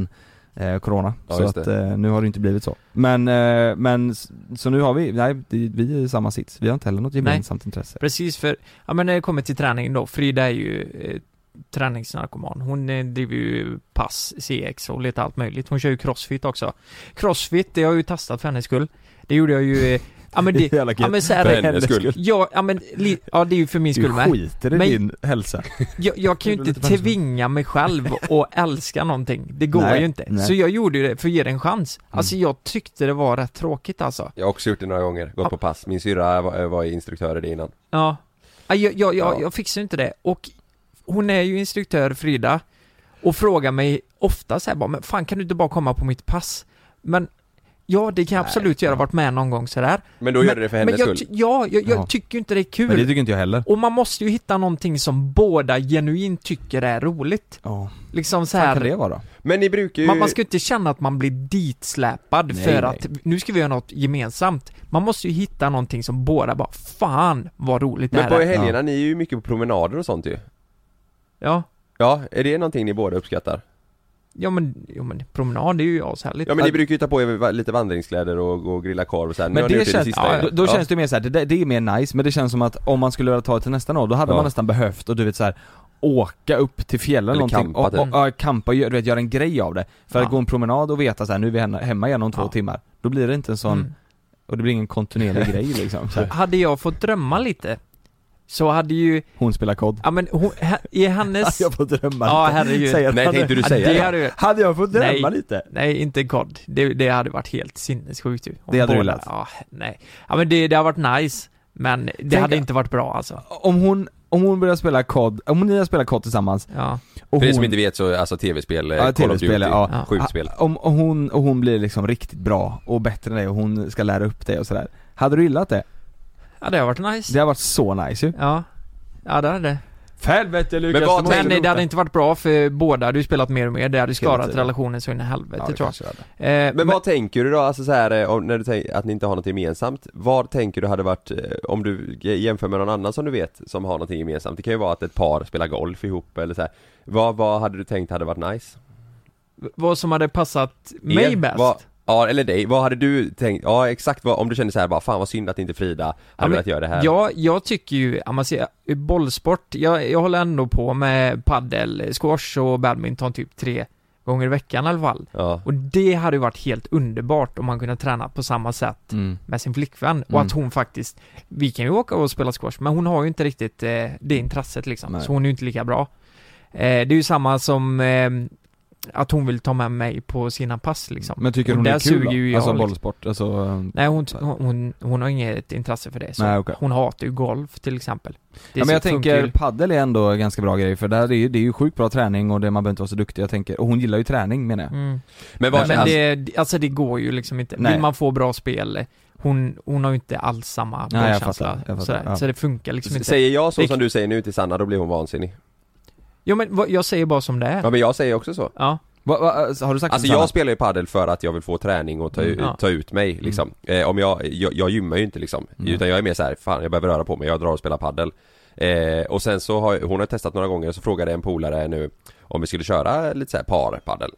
Speaker 2: eh, corona.
Speaker 1: Ja,
Speaker 2: så
Speaker 1: just
Speaker 2: att
Speaker 1: det.
Speaker 2: eh, nu har det inte blivit så. Men, eh, men s- så nu har vi, nej vi vi är i samma sits. Vi har inte heller något gemensamt intresse.
Speaker 3: Precis, för ja, men när det kommer till träning då, Frida är ju eh, träningsnarkoman. Hon eh, driver ju pass, C X och lite allt möjligt. Hon kör ju crossfit också. Crossfit, det har jag ju testat för hennes skull. Det gjorde jag ju eh, ja men det,
Speaker 2: Jävla kul.
Speaker 3: ja men så här,
Speaker 1: För hennes skull.
Speaker 3: Ja, ja men li, ja det är ju för min skull
Speaker 2: Du
Speaker 3: med.
Speaker 2: skiter i
Speaker 3: Men-
Speaker 2: din hälsa.
Speaker 3: Jag, jag kan ju
Speaker 2: Det är
Speaker 3: inte
Speaker 2: lite personligt.
Speaker 3: tvinga mig själv och älska någonting. Det går
Speaker 2: Nej,
Speaker 3: ju inte.
Speaker 2: nej.
Speaker 3: Så jag gjorde ju det för att ge det en chans. Alltså jag tyckte det var rätt tråkigt alltså.
Speaker 1: Jag har också gjort det några gånger, gått
Speaker 3: Ja.
Speaker 1: på pass. Min syrra var, var instruktör i det innan.
Speaker 3: Ja. Ja, Jag, jag, jag,
Speaker 1: Ja.
Speaker 3: jag fixar inte det. Och hon är ju instruktör, Frida, och frågar mig ofta så här bara, men fan kan du inte bara komma på mitt pass? Men ja, det kan jag absolut göra, varit med någon gång sådär.
Speaker 1: Men då gör du det för hennes
Speaker 3: men jag,
Speaker 1: skull.
Speaker 3: ty- Ja, jag, jag
Speaker 2: Ja.
Speaker 3: tycker ju inte det är kul.
Speaker 2: Men det tycker inte jag heller.
Speaker 3: Och man måste ju hitta någonting som båda genuint tycker är roligt.
Speaker 2: Ja.
Speaker 3: Liksom så
Speaker 2: Vad
Speaker 3: här.
Speaker 2: kan det vara då?
Speaker 1: Men ni brukar ju...
Speaker 3: Man, man ska ju inte känna att man blir ditsläpad
Speaker 2: Nej,
Speaker 3: för
Speaker 2: nej.
Speaker 3: att nu ska vi göra något gemensamt. Man måste ju hitta någonting som båda bara, fan vad roligt det
Speaker 1: Men
Speaker 3: här
Speaker 1: på
Speaker 3: är.
Speaker 1: helgerna, ni är ju mycket på promenader och sånt ju.
Speaker 3: Ja.
Speaker 1: Ja, är det någonting ni båda uppskattar?
Speaker 3: Ja men, jo, men promenad är ju ashärligt.
Speaker 1: Ja men ni brukar ju ta på er va- lite vandringskläder och gå och grilla korv och så här. Nu
Speaker 2: Men
Speaker 1: har ni
Speaker 2: det
Speaker 1: gjort
Speaker 2: känns,
Speaker 1: sista,
Speaker 2: ja, då, då känns det mer så här, det, det är mer nice, men det känns som att om man skulle vilja ta det till nästa år, då hade
Speaker 1: Ja.
Speaker 2: man nästan behövt och du vet så här åka upp till fjällen
Speaker 1: Eller
Speaker 2: någonting
Speaker 1: campa,
Speaker 2: och,
Speaker 1: typ.
Speaker 2: och, och, campa och gö- du vet, göra en grej av det. För
Speaker 3: Ja.
Speaker 2: att gå en promenad och veta så här, nu är vi hemma- hemma igen om två
Speaker 3: Ja.
Speaker 2: timmar. Då blir det inte en sån,
Speaker 3: Mm.
Speaker 2: och det blir ingen kontinuerlig grej liksom så här.
Speaker 3: Hade jag fått drömma lite så hade ju,
Speaker 2: Hon spelar kod.
Speaker 3: ja men hon, he, i hennes...
Speaker 2: Hade jag fått drömma
Speaker 3: Ja,
Speaker 2: lite?
Speaker 3: herregud.
Speaker 2: Säg att
Speaker 1: Nej,
Speaker 2: hade-
Speaker 1: tänkte du
Speaker 3: Ja,
Speaker 1: säga
Speaker 3: det
Speaker 1: det?
Speaker 3: hade, ju-
Speaker 2: Hade jag fått drömma
Speaker 3: Nej.
Speaker 2: lite?
Speaker 3: nej, inte kod. Det, det hade varit helt sinnessjukt ju. Om
Speaker 2: Det hade du
Speaker 3: båda-
Speaker 2: lätt.
Speaker 3: Ja, nej. Ja men det, det har varit nice. Men det
Speaker 2: Tänk-
Speaker 3: hade inte varit bra alltså.
Speaker 2: Om hon, om hon börjar spela kod, om ni har spelat kod tillsammans
Speaker 3: Ja.
Speaker 2: och
Speaker 1: För er
Speaker 2: hon,
Speaker 1: som inte vet så, alltså tv-spel,
Speaker 2: Ja,
Speaker 1: Call of
Speaker 2: tv-spel,
Speaker 1: Duty,
Speaker 2: ja.
Speaker 3: Ja.
Speaker 1: skjutspel.
Speaker 2: om, om hon, och hon blir liksom riktigt bra och bättre än dig och hon ska lära upp dig och sådär. Hade du gillat det?
Speaker 3: Ja, det har varit nice.
Speaker 2: Det har varit så nice ju.
Speaker 3: Ja. Ja, det hade det.
Speaker 2: För helvete Lukas,
Speaker 1: Men vad
Speaker 2: du måste
Speaker 3: Men det
Speaker 2: rota.
Speaker 3: hade inte varit bra för båda hade ju spelat mer och mer. Det hade skadat
Speaker 2: tiden.
Speaker 3: relationen så in i helvete
Speaker 2: Ja, det
Speaker 3: tror
Speaker 2: kanske det hade.
Speaker 3: jag. Eh,
Speaker 1: Men vad tänker du då, alltså så här, eh, om, när du tänker att ni inte har något gemensamt? Vad tänker du hade varit, eh, om du jämför med någon annan som du vet som har något gemensamt? Det kan ju vara att ett par spelar golf ihop eller så här. Vad, vad hade du tänkt hade varit nice?
Speaker 3: vad som hade passat mig
Speaker 1: Er?
Speaker 3: bäst?
Speaker 1: Vad, ja, eller dig. Vad hade du tänkt? Ja, exakt. Vad, om du kände så här, bara fan vad synd att inte Frida hade
Speaker 3: men
Speaker 1: velat göra det här.
Speaker 3: Ja, jag tycker ju, om man ser bollsport, jag, jag håller ändå på med paddel, squash och badminton typ tre gånger i veckan i alla fall.
Speaker 1: Ja.
Speaker 3: Och det hade ju varit helt underbart om man kunde träna på samma sätt
Speaker 2: Mm.
Speaker 3: med sin flickvän. Och
Speaker 2: Mm.
Speaker 3: att hon faktiskt, vi kan ju åka och spela squash, men hon har ju inte riktigt eh, det intresset liksom.
Speaker 2: Nej.
Speaker 3: Så hon är ju inte lika bra. Eh, det är ju samma som eh, att hon vill ta med mig på sina pass liksom.
Speaker 2: Men tycker
Speaker 3: Och
Speaker 2: hon det
Speaker 3: där
Speaker 2: är kul
Speaker 3: suger ju
Speaker 2: då?
Speaker 3: jag,
Speaker 2: Alltså
Speaker 3: liksom.
Speaker 2: bollsport, alltså
Speaker 3: Nej, hon, hon, hon, hon har inget intresse för det. Så
Speaker 2: Nej, okej.
Speaker 3: hon hatar ju golf till exempel. Det
Speaker 2: ja, men jag
Speaker 3: så- funkar
Speaker 2: tänker
Speaker 3: ju-
Speaker 2: paddel är ändå en ganska bra grej för där är ju, det är ju sjukt bra träning och det, man behöver inte vara så duktig jag tänker, och hon gillar ju träning menar jag.
Speaker 3: Mm.
Speaker 1: Men vad
Speaker 3: Men,
Speaker 1: känns...
Speaker 3: det, alltså det går ju liksom inte.
Speaker 2: Nej.
Speaker 3: Vill man få bra spel, hon, hon har ju inte alls samma
Speaker 2: Nej, jag
Speaker 3: bollkänsla.
Speaker 2: fattar, jag fattar,
Speaker 3: sådär.
Speaker 2: ja.
Speaker 3: Så det funkar liksom inte.
Speaker 1: Säger jag så
Speaker 3: Det-
Speaker 1: som du säger nu till Sanna, då blir hon vansinnig.
Speaker 3: Jo men vad- jag säger bara som det är.
Speaker 1: Ja men jag säger också så.
Speaker 3: Ja.
Speaker 2: Va, va, alltså, har du sagt
Speaker 1: Alltså
Speaker 2: det, Sanna?
Speaker 1: jag spelar ju paddel för att jag vill få träning och ta,
Speaker 3: Mm, ja.
Speaker 1: ta ut mig liksom. eh, Om jag, jag, jag gymmar ju inte liksom.
Speaker 2: Mm.
Speaker 1: Utan jag är mer så här, fan jag behöver röra på mig, jag drar och spelar paddel. eh, Och sen så har hon har testat några gånger, så frågade en polare nu om vi skulle köra lite så här par paddel.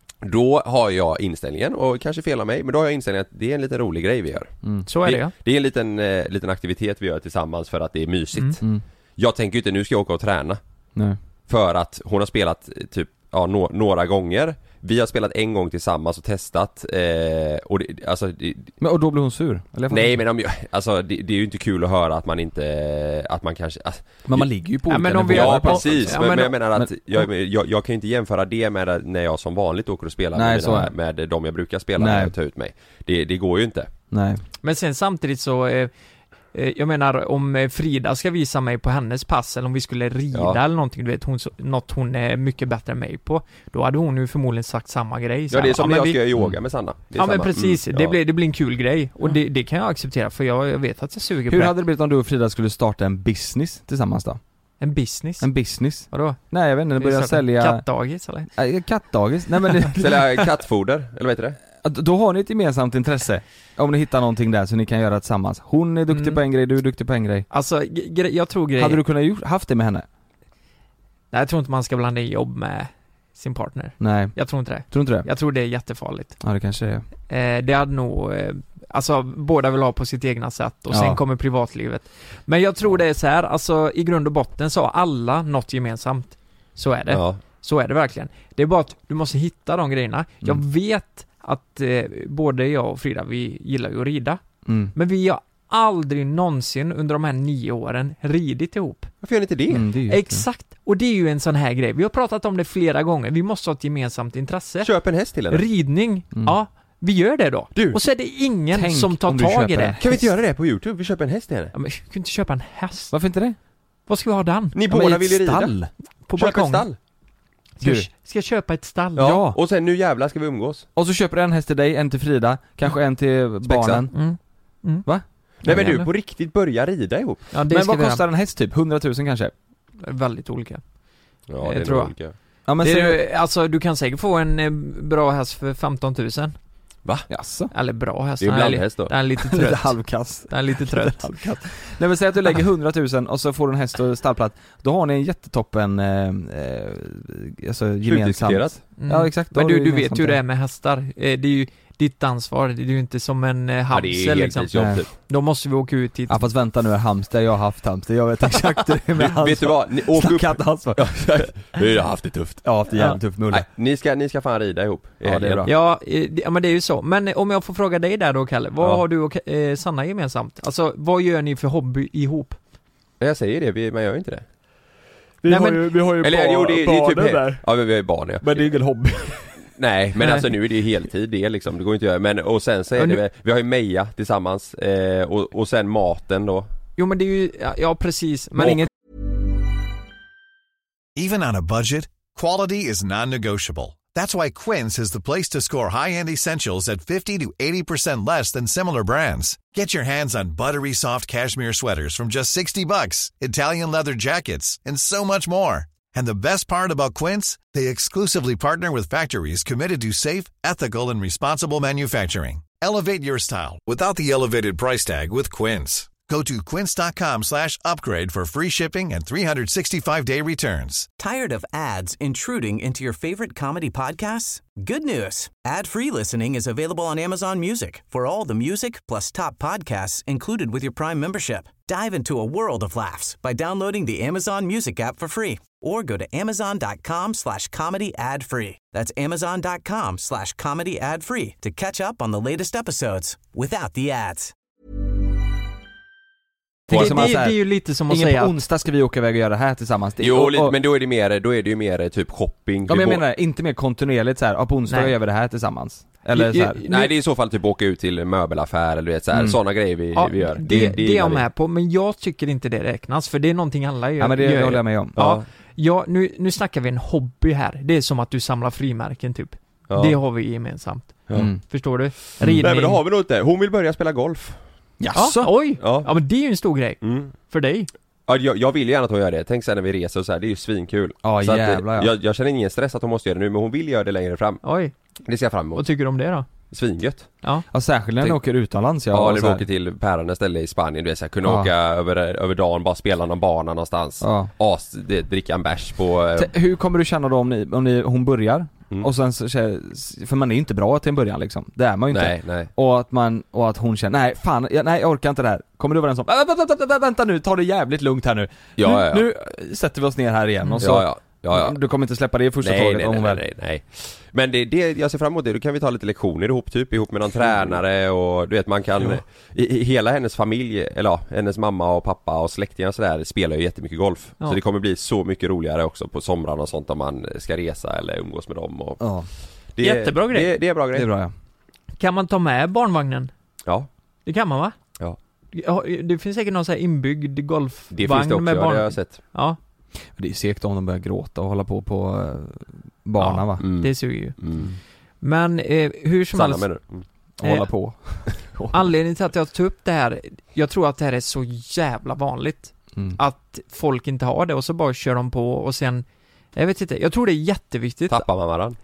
Speaker 1: Då har jag inställningen, och kanske fel av mig, men då har jag inställningen att det är en lite rolig grej vi gör.
Speaker 2: Mm.
Speaker 3: Så är det ja.
Speaker 1: Det är en liten, eh, liten aktivitet vi gör tillsammans för att det är mysigt.
Speaker 3: Mm.
Speaker 2: Mm.
Speaker 1: Jag tänker ju inte, nu ska jag åka och träna.
Speaker 2: Nej.
Speaker 1: För att hon har spelat eh, typ ja, no- några gånger. Vi har spelat en gång tillsammans och testat eh, och det, alltså det,
Speaker 2: Men, och då blir hon sur? Eller jag fattar
Speaker 1: nej
Speaker 2: inte.
Speaker 1: men om, alltså det, det är ju inte kul att höra att man inte, att man kanske alltså,
Speaker 2: Men man ligger ju på
Speaker 3: Ja,
Speaker 2: olika
Speaker 3: men om vi
Speaker 2: nivåer
Speaker 3: har-
Speaker 1: ja
Speaker 2: på-
Speaker 1: precis,
Speaker 3: Ja,
Speaker 1: men,
Speaker 3: men-
Speaker 1: men jag menar att
Speaker 2: men-
Speaker 1: jag, jag, jag kan ju inte jämföra det med när jag som vanligt åker och spelar
Speaker 2: Nej,
Speaker 1: med,
Speaker 2: så
Speaker 1: mina,
Speaker 2: är det.
Speaker 1: med de jag brukar spela
Speaker 2: Nej.
Speaker 1: med och ta ut mig. Det, det går ju inte.
Speaker 2: Nej.
Speaker 3: Men sen samtidigt så eh, eh, jag menar om eh, Frida ska visa mig på hennes pass eller om vi skulle rida
Speaker 1: Ja.
Speaker 3: eller någonting, du vet, hon, så- något hon är mycket bättre än mig på. Då hade hon ju förmodligen sagt samma grej. Så
Speaker 1: Ja det är
Speaker 3: här,
Speaker 1: som
Speaker 3: men
Speaker 1: när jag
Speaker 3: vi-
Speaker 1: ska göra yoga med Sanna. Det är
Speaker 3: Ja men
Speaker 1: samma.
Speaker 3: precis,
Speaker 1: Mm,
Speaker 3: det,
Speaker 1: ja.
Speaker 3: blir, det blir en kul grej och det, det kan jag acceptera för jag, jag vet att jag suger
Speaker 2: Hur
Speaker 3: på det.
Speaker 2: hade det blivit om du och Frida skulle starta en business tillsammans då?
Speaker 3: En business?
Speaker 2: En business?
Speaker 3: Vadå?
Speaker 2: Nej jag vet inte,
Speaker 3: Ska vi
Speaker 2: börja
Speaker 3: starta
Speaker 2: sälja...
Speaker 3: Kattdagis eller?
Speaker 2: Nej, kattdagis? Nej men det...
Speaker 1: Sälja kattfoder, eller vad heter det?
Speaker 2: Då har ni ett gemensamt intresse. Om ni hittar någonting där så ni kan göra tillsammans. Hon är duktig
Speaker 3: Mm.
Speaker 2: på en grej, du är duktig på en grej.
Speaker 3: Alltså, g- gre- jag tror grejer...
Speaker 2: Hade du kunnat gjort, haft det med henne?
Speaker 3: Nej, jag tror inte man ska blanda i jobb med sin partner.
Speaker 2: Nej,
Speaker 3: Jag tror inte det.
Speaker 2: tror inte det?
Speaker 3: Jag tror det är jättefarligt.
Speaker 2: Ja, det kanske är.
Speaker 3: Eh, det hade nog, eh, alltså båda vill ha på sitt egna sätt och
Speaker 2: Ja.
Speaker 3: sen kommer privatlivet. Men jag tror det är så här, alltså i grund och botten så har alla något gemensamt. Så är det.
Speaker 1: Ja.
Speaker 3: Så är det verkligen. Det är bara att du måste hitta de grejerna. Jag
Speaker 2: Mm.
Speaker 3: vet att eh, både jag och Frida, vi gillar ju att rida.
Speaker 2: Mm.
Speaker 3: Men vi har aldrig någonsin under de här nio åren ridit ihop.
Speaker 1: Varför gör ni inte det?
Speaker 2: Mm, det är ju
Speaker 3: Exakt. Och det är ju en sån här grej. Vi har pratat om det flera gånger. Vi måste ha ett gemensamt intresse.
Speaker 1: Köp en häst till henne.
Speaker 3: Ridning.
Speaker 2: Mm.
Speaker 3: Ja, vi gör det då.
Speaker 1: Du.
Speaker 3: Och så är det ingen
Speaker 2: Tänk
Speaker 3: som tar
Speaker 2: om du
Speaker 3: tag i
Speaker 2: köper
Speaker 3: det.
Speaker 2: en
Speaker 1: Kan vi inte göra det på YouTube? Vi köper en häst till henne.
Speaker 3: Ja, men vi kan inte köpa en häst.
Speaker 2: Varför inte det?
Speaker 3: Vad ska vi ha den?
Speaker 1: Ni
Speaker 2: Ja, men
Speaker 1: båda
Speaker 2: ett
Speaker 1: vill ju rida.
Speaker 2: stall.
Speaker 3: På
Speaker 1: Köp ett
Speaker 3: balkongen?
Speaker 1: stall.
Speaker 3: Ska,
Speaker 2: Du.
Speaker 3: jag- ska jag köpa ett stall?
Speaker 1: Ja.
Speaker 2: Ja.
Speaker 1: Och sen nu jävlar ska vi umgås.
Speaker 2: Och så köper du en häst till dig, en till Frida, kanske en till barnen.
Speaker 3: Mm. Mm.
Speaker 2: Va?
Speaker 1: Nej men du,
Speaker 3: Jävlar.
Speaker 1: på riktigt börja rida ihop.
Speaker 3: Ja, det
Speaker 2: Men
Speaker 3: ska
Speaker 2: vad
Speaker 3: vi
Speaker 2: kostar
Speaker 3: göra.
Speaker 2: en häst typ? hundratusen kanske?
Speaker 3: Väldigt olika.
Speaker 1: Ja,
Speaker 3: det
Speaker 1: det är
Speaker 3: tror
Speaker 1: nog
Speaker 3: jag.
Speaker 1: olika.
Speaker 2: Ja men
Speaker 3: det
Speaker 2: så...
Speaker 3: är, alltså du kan säkert få en eh, bra häst för femton tusen.
Speaker 2: Jaså?
Speaker 3: Eller bra häst.
Speaker 1: Det är ju
Speaker 3: Den li-
Speaker 1: blandhäst då.
Speaker 3: Den är lite
Speaker 2: Lite
Speaker 3: trött.
Speaker 2: halvkass.
Speaker 3: Den är lite trött.
Speaker 2: Halvkass. Nej men säg att du lägger hundratusen och så får du en häst och stallplats. Då har ni en jättetoppen, eh, eh, alltså gemensamt.
Speaker 1: Slutdiskuterat.
Speaker 3: Mm.
Speaker 2: Ja, exakt. Då
Speaker 3: Men
Speaker 2: har
Speaker 3: du,
Speaker 2: du
Speaker 3: du
Speaker 2: gemensamt
Speaker 3: vet ju
Speaker 2: det.
Speaker 3: det är med hästar. Eh, det är ju ditt ansvar. Det är ju inte som en eh,
Speaker 1: Ja, det
Speaker 3: hamster
Speaker 1: är
Speaker 3: liksom.
Speaker 1: heltidsjobb
Speaker 2: Nej.
Speaker 1: typ.
Speaker 3: Då måste vi åka ut hit.
Speaker 2: Ja fast vänta nu, hamster, jag har haft hamster, jag vet exakt hur det är med
Speaker 1: Du, vet du vad? Ni, åk upp.
Speaker 2: Snacka inte ansvar.
Speaker 1: Vi har haft det tufft.
Speaker 2: Jag har haft det jävligt tufft med
Speaker 1: Nej,
Speaker 2: Ulla.
Speaker 1: ni ska, ni ska fan rida ihop i
Speaker 2: Ja, det är
Speaker 1: helgen.
Speaker 2: bra.
Speaker 3: Ja, eh, det, ja, men det är ju så. Men eh, om jag får fråga dig där då, Kalle. Vad
Speaker 1: Ja.
Speaker 3: har du och eh, Sanna gemensamt? Alltså, vad gör ni för hobby ihop?
Speaker 1: Jag säger det, vi, men jag gör inte det.
Speaker 2: Vi,
Speaker 3: Nej,
Speaker 2: har
Speaker 3: men-
Speaker 2: ju, vi har ju
Speaker 1: Eller
Speaker 2: ba-
Speaker 1: jo, det, det är
Speaker 2: barnen
Speaker 1: typ
Speaker 2: där.
Speaker 1: Ja men vi har ju barn ja.
Speaker 2: Men det är ingen hobby.
Speaker 1: Nej, men
Speaker 3: Nej.
Speaker 1: alltså nu är det ju heltid det liksom, det går inte att göra. Men och sen så är
Speaker 3: Ja,
Speaker 1: det
Speaker 3: nu-
Speaker 1: väl, vi har ju Meja tillsammans eh, och, och sen maten då.
Speaker 3: Jo, men det är ju, ja, ja precis. Men
Speaker 1: Och-
Speaker 3: inget
Speaker 10: Even on a budget, quality is non-negotiable. That's why Quince is the place to score high-end essentials at fifty to eighty percent less than similar brands. Get your hands on buttery soft cashmere sweaters from just sixty bucks, Italian leather jackets, and so much more. And the best part about Quince, they exclusively partner with factories committed to safe, ethical, and responsible manufacturing. Elevate your style without the elevated price tag with Quince. Go to quince.com slash upgrade for free shipping and three sixty-five day returns.
Speaker 11: Tired of ads intruding into your favorite comedy podcasts? Good news. Ad-free listening is available on Amazon Music for all the music plus top podcasts included with your Prime membership. Dive into a world of laughs by downloading the Amazon Music app for free or go to amazon.com slash comedy ad free. That's amazon.com slash comedy ad free to catch up on the latest episodes without the ads.
Speaker 3: det,
Speaker 2: Och
Speaker 3: det,
Speaker 2: så man
Speaker 3: det,
Speaker 2: så här,
Speaker 3: är ju lite som att
Speaker 2: Ingen
Speaker 3: säga
Speaker 2: på
Speaker 3: att,
Speaker 2: onsdag ska vi åka iväg och göra det här tillsammans. Det-
Speaker 1: Jo,
Speaker 2: och,
Speaker 1: lite,
Speaker 2: och,
Speaker 1: men då är det mer, då är det ju mer typ shopping.
Speaker 2: Ja men jag
Speaker 1: Vi bo-
Speaker 2: menar inte mer kontinuerligt så här. Ja, på onsdag
Speaker 3: Nej.
Speaker 2: gör vi det här tillsammans. Eller
Speaker 3: Jag-
Speaker 2: så här.
Speaker 3: jag-
Speaker 1: Nej det är i så fall typ åka ut till en möbelaffär eller du vet så här,
Speaker 2: Mm.
Speaker 1: sådana grejer vi,
Speaker 3: ja,
Speaker 1: vi gör.
Speaker 3: det, det, är
Speaker 1: gillar
Speaker 3: jag
Speaker 1: vi.
Speaker 3: med på, men jag tycker inte det räknas, för det är någonting alla gör.
Speaker 2: Ja men det,
Speaker 3: gör.
Speaker 2: det håller jag med om.
Speaker 3: Ja, ja nu, nu snackar vi en hobby här. Det är som att du samlar frimärken typ.
Speaker 1: Ja.
Speaker 3: Det har vi gemensamt.
Speaker 1: Ja.
Speaker 2: Mm.
Speaker 3: Förstår du? Ridning.
Speaker 1: Nej men det har vi nog inte. Hon vill börja spela golf.
Speaker 3: Ja, oj!
Speaker 1: Ja.
Speaker 3: Ja men det är ju en stor grej.
Speaker 1: Mm.
Speaker 3: För dig.
Speaker 1: Ja, jag, jag vill ju gärna att hon gör det. Tänk sen när vi reser och så här, det är ju svinkul.
Speaker 2: Ja
Speaker 1: så att,
Speaker 2: jävlar ja.
Speaker 1: jag, jag känner ingen stress att hon måste göra det nu, men hon vill göra det längre fram.
Speaker 3: Oj.
Speaker 1: Det ser jag fram emot.
Speaker 3: Vad tycker du om det då?
Speaker 1: Svingött.
Speaker 3: Ja.
Speaker 2: Ja särskilt när ni
Speaker 1: Tänk-
Speaker 2: åker utomlands ja.
Speaker 1: Ja,
Speaker 2: och
Speaker 1: eller
Speaker 2: så
Speaker 1: vi
Speaker 2: här.
Speaker 1: åker till pärande ställe i Spanien, du vet så här, kunna
Speaker 2: Ja.
Speaker 1: åka över, över dagen, bara spela någon bana någonstans.
Speaker 2: Ja.
Speaker 1: As, det, dricka en bärs på... eh,
Speaker 2: T- Hur kommer du känna då om ni, om ni, hon börjar?
Speaker 1: Mm.
Speaker 2: Och sen så, för man är ju inte bra till en början liksom. Det är man ju inte.
Speaker 1: Nej, nej.
Speaker 2: Och att man, och att hon känner, nej fan, jag, nej jag orkar inte det här. Kommer du vara den som, vänta, vänta, vänta, vänta nu, ta det jävligt lugnt här nu.
Speaker 1: Ja,
Speaker 2: nu,
Speaker 1: ja, ja.
Speaker 2: nu sätter vi oss ner här igen och så,
Speaker 1: Ja, ja. Ja, ja.
Speaker 2: du kommer inte släppa det i första
Speaker 1: Nej,
Speaker 2: taget
Speaker 1: nej,
Speaker 2: om
Speaker 1: nej,
Speaker 2: hon
Speaker 1: nej,
Speaker 2: väl.
Speaker 1: nej, nej. Men det, det, jag ser fram emot det, då kan vi ta lite lektioner ihop typ, ihop med någon tränare och du vet man kan, i, i hela hennes familj, eller ja, hennes mamma och pappa och släktingar och sådär spelar ju jättemycket golf.
Speaker 3: Ja.
Speaker 1: Så det kommer bli så mycket roligare också på somrarna och sånt om man ska resa eller umgås med dem och
Speaker 2: Ja,
Speaker 1: det,
Speaker 3: Jättebra grej.
Speaker 1: Det, det är bra
Speaker 2: det
Speaker 1: grej.
Speaker 2: är bra ja.
Speaker 3: Kan man ta med barnvagnen?
Speaker 1: Ja,
Speaker 3: Det kan man va?
Speaker 1: Ja.
Speaker 3: Ja, det finns säkert någon sån här inbyggd golfvagn
Speaker 1: det finns det också,
Speaker 3: med
Speaker 1: ja,
Speaker 3: barn.
Speaker 1: det har jag sett.
Speaker 3: Ja,
Speaker 2: Det är ju segt om de börjar gråta och hålla på på eh, banan
Speaker 3: Ja.
Speaker 2: va.
Speaker 1: Mm.
Speaker 3: det suger ju.
Speaker 1: Mm.
Speaker 3: Men eh, hur som
Speaker 1: Sanna
Speaker 3: helst,
Speaker 1: menar du? Mm.
Speaker 2: Och hålla
Speaker 3: Eh,
Speaker 2: på.
Speaker 3: anledningen till att jag tog upp det här, jag tror att det här är så jävla vanligt.
Speaker 2: Mm.
Speaker 3: Att folk inte har det och så bara kör de på och sen, jag vet inte, jag tror det är jätteviktigt.
Speaker 1: Tappar man varandra?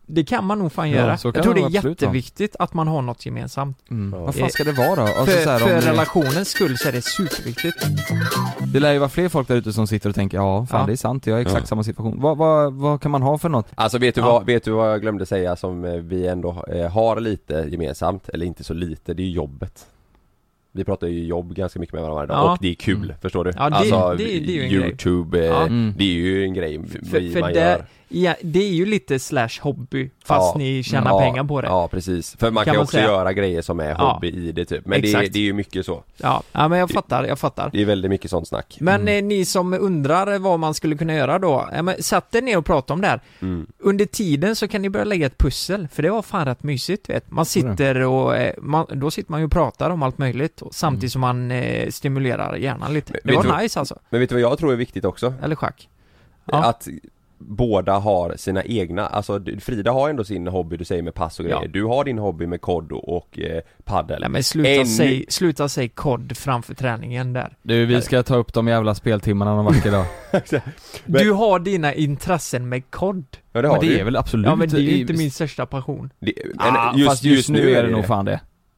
Speaker 3: Det kan man nog fan
Speaker 2: Ja,
Speaker 3: göra.
Speaker 2: så kan
Speaker 3: Jag tror
Speaker 2: det
Speaker 3: det är
Speaker 2: nog absolut vara.
Speaker 3: jätteviktigt att man har något gemensamt.
Speaker 2: Mm.
Speaker 1: Ja.
Speaker 2: Vad fan ska det vara då? Alltså,
Speaker 3: för
Speaker 2: så här,
Speaker 3: för
Speaker 2: om-
Speaker 3: relationens skull så är det superviktigt.
Speaker 2: Det lär ju vara fler folk där ute som sitter och tänker, ja fan
Speaker 3: Ja.
Speaker 2: det är sant, jag är i exakt
Speaker 1: Ja.
Speaker 2: samma situation. Vad, vad, vad kan man ha för något?
Speaker 1: Alltså vet du,
Speaker 3: Ja.
Speaker 1: vad, vet du vad jag glömde säga som eh, vi ändå eh, har lite gemensamt, eller inte så lite, det är ju jobbet. Vi pratar ju jobb ganska mycket med varandra
Speaker 3: Ja.
Speaker 1: och det är kul,
Speaker 2: Mm.
Speaker 1: förstår du?
Speaker 3: Ja, det-
Speaker 1: alltså,
Speaker 3: det- det är ju en grej.
Speaker 1: YouTube, eh,
Speaker 3: Ja.
Speaker 2: Mm.
Speaker 1: det är ju en grej
Speaker 3: För,
Speaker 1: vi,
Speaker 3: för
Speaker 1: man
Speaker 3: det,
Speaker 1: gör.
Speaker 3: ja, det är ju lite slash hobby fast
Speaker 1: Ja.
Speaker 3: ni tjänar
Speaker 1: Ja,
Speaker 3: pengar på det. Ja,
Speaker 1: Ja, precis. För man
Speaker 3: Kan
Speaker 1: kan,
Speaker 3: man
Speaker 1: också
Speaker 3: säga.
Speaker 1: göra grejer som är
Speaker 3: Ja.
Speaker 1: hobby i det typ. Men det är,
Speaker 3: Exakt.
Speaker 1: det är ju mycket så.
Speaker 3: ja. men jag fattar, jag fattar.
Speaker 1: Det är väldigt mycket sånt snack.
Speaker 3: Men eh, ni som undrar vad man skulle kunna göra då, ja, men satt er ner och prata om det här.
Speaker 1: Mm.
Speaker 3: Under tiden så kan ni börja lägga ett pussel, för det var fan rätt mysigt, vet. Man sitter och, eh, man, då sitter man ju och pratar om allt möjligt, och samtidigt
Speaker 2: Mm.
Speaker 3: som man eh, stimulerar hjärnan lite.
Speaker 1: Men
Speaker 3: Det
Speaker 1: vet
Speaker 3: var
Speaker 1: du-
Speaker 3: nice alltså.
Speaker 1: Men vet du vad jag tror är viktigt också?
Speaker 3: Eller schack. Ja.
Speaker 1: Att båda har sina egna, alltså du- Frida har ändå sin hobby, du säger med pass och grejer.
Speaker 3: Ja.
Speaker 1: Du har din hobby med kod och eh, paddel.
Speaker 3: Nej men sluta
Speaker 1: En-
Speaker 3: säg, sluta säg kod framför träningen där.
Speaker 2: Du, vi ska ta upp de jävla speltimmarna någon vacker dag.
Speaker 1: Men-
Speaker 3: Du har dina intressen med kod.
Speaker 1: Ja, det har
Speaker 2: Men det
Speaker 1: du.
Speaker 2: är väl absolut
Speaker 3: Ja men det är ju
Speaker 2: i-
Speaker 3: inte min största passion.
Speaker 1: Det,
Speaker 2: Ah,
Speaker 1: men
Speaker 2: fast just, nu är det nog fan det.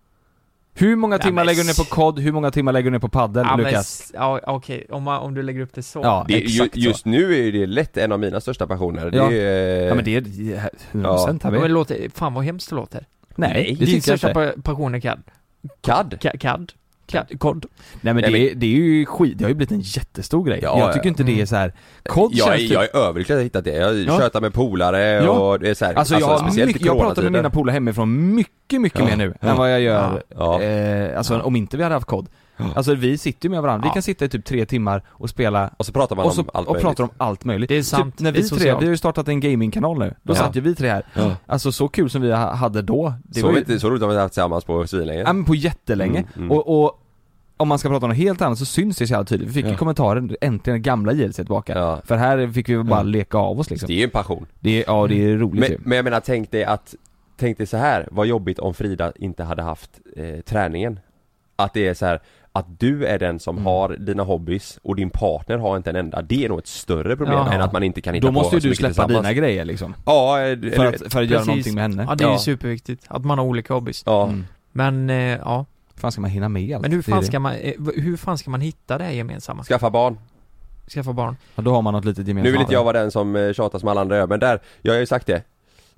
Speaker 2: Hur många
Speaker 3: Ja,
Speaker 2: timmar
Speaker 3: men
Speaker 2: lägger du ner på
Speaker 3: s-
Speaker 2: kod? Hur många timmar lägger du ner på paddel,
Speaker 3: Ja, men,
Speaker 2: Lukas?
Speaker 3: s- ja okej, om, man- om du lägger upp det så.
Speaker 2: Ja,
Speaker 1: Det, ju,
Speaker 2: exakt så.
Speaker 1: just nu är ju det lätt en av mina största passioner.
Speaker 2: Ja.
Speaker 1: Det är,
Speaker 2: Ja men det är det är hundra procent
Speaker 3: Ja,
Speaker 2: har
Speaker 3: men
Speaker 2: vi.
Speaker 3: det låter, fan vad hemskt det låter.
Speaker 2: Nej, det
Speaker 3: Din
Speaker 2: tycker jag
Speaker 3: största
Speaker 2: inte.
Speaker 3: pa- passion är C A D.
Speaker 1: CAD.
Speaker 3: C A- C A D. C A D. Kod.
Speaker 2: Nej men
Speaker 1: Nej,
Speaker 2: det, är, det är ju skit, det har ju blivit en jättestor grej.
Speaker 1: Ja,
Speaker 2: jag tycker
Speaker 1: ja.
Speaker 2: inte det är så här. Kod
Speaker 1: Jag, är-
Speaker 2: känns
Speaker 1: jag
Speaker 2: typ...
Speaker 1: är överlycklig att jag hittat det. Jag
Speaker 2: Ja.
Speaker 1: tjötar med polare
Speaker 2: Ja.
Speaker 1: och det är så här,
Speaker 2: Alltså, jag, har
Speaker 1: speciellt
Speaker 2: mycket,
Speaker 1: i
Speaker 2: jag pratar med
Speaker 1: coronatider.
Speaker 2: mina polare hemifrån mycket, mycket
Speaker 1: Ja.
Speaker 2: mer nu
Speaker 1: Ja.
Speaker 2: än vad jag gör,
Speaker 1: Ja.
Speaker 2: eh, alltså om inte vi hade haft kod.
Speaker 1: Ja.
Speaker 2: Alltså vi sitter ju med varandra,
Speaker 3: Ja.
Speaker 2: vi kan sitta i typ tre timmar och spela
Speaker 1: Och så pratar man
Speaker 2: och, så,
Speaker 1: om allt
Speaker 2: och
Speaker 1: möjligt.
Speaker 2: pratar om allt möjligt.
Speaker 3: Det är sant,
Speaker 2: Typ, när
Speaker 3: det
Speaker 2: vi
Speaker 3: är
Speaker 2: tre,
Speaker 3: socialt.
Speaker 2: vi har ju startat en gamingkanal nu, då
Speaker 1: Ja.
Speaker 2: satt ju vi tre här.
Speaker 1: Ja.
Speaker 2: Alltså så kul som vi ha- hade då. Det
Speaker 1: så,
Speaker 2: var ju,
Speaker 1: inte, så roligt har vi haft tillsammans på svinlänge.
Speaker 2: ja, men på jättelänge.
Speaker 1: Mm, mm.
Speaker 2: Och, och om man ska prata om något helt annat så syns det så jävla tydligt. Vi fick ju
Speaker 1: Ja.
Speaker 2: kommentarer, äntligen gamla J L C tillbaka.
Speaker 1: Ja.
Speaker 2: För här fick vi bara
Speaker 1: Ja.
Speaker 2: leka av oss liksom.
Speaker 1: Det är ju en passion.
Speaker 2: Det är, ja det är roligt
Speaker 1: Men,
Speaker 2: ju.
Speaker 1: men jag menar, tänk dig att Tänk dig så här, vad jobbigt om Frida inte hade haft eh, träningen. Att det är så här, att du är den som
Speaker 2: Mm.
Speaker 1: har dina hobbys och din partner har inte en enda. Det är nog ett större problem
Speaker 3: Ja.
Speaker 1: än att man inte kan hitta
Speaker 2: Då
Speaker 1: på
Speaker 2: måste ju
Speaker 1: så
Speaker 2: du
Speaker 1: mycket
Speaker 2: släppa
Speaker 1: tillsammans.
Speaker 2: dina grejer liksom.
Speaker 1: Ja, eller,
Speaker 2: För att, för att göra
Speaker 3: Precis.
Speaker 2: någonting med henne.
Speaker 3: Ja det är ju
Speaker 1: Ja.
Speaker 3: superviktigt, att man har olika hobbys.
Speaker 1: ja.
Speaker 2: Mm.
Speaker 3: Men eh, ja,
Speaker 2: Hur fan ska man hinna med allt?
Speaker 3: men hur
Speaker 2: Det är
Speaker 3: fan
Speaker 2: det.
Speaker 3: ska man, eh, v- hur fan ska man hitta det här gemensamma?
Speaker 1: Skaffa barn.
Speaker 3: Skaffa barn?
Speaker 2: Ja, då har man något litet gemensamt.
Speaker 1: Nu vill inte jag vara den som eh, tjatar som alla andra gör, men där, jag har ju sagt det.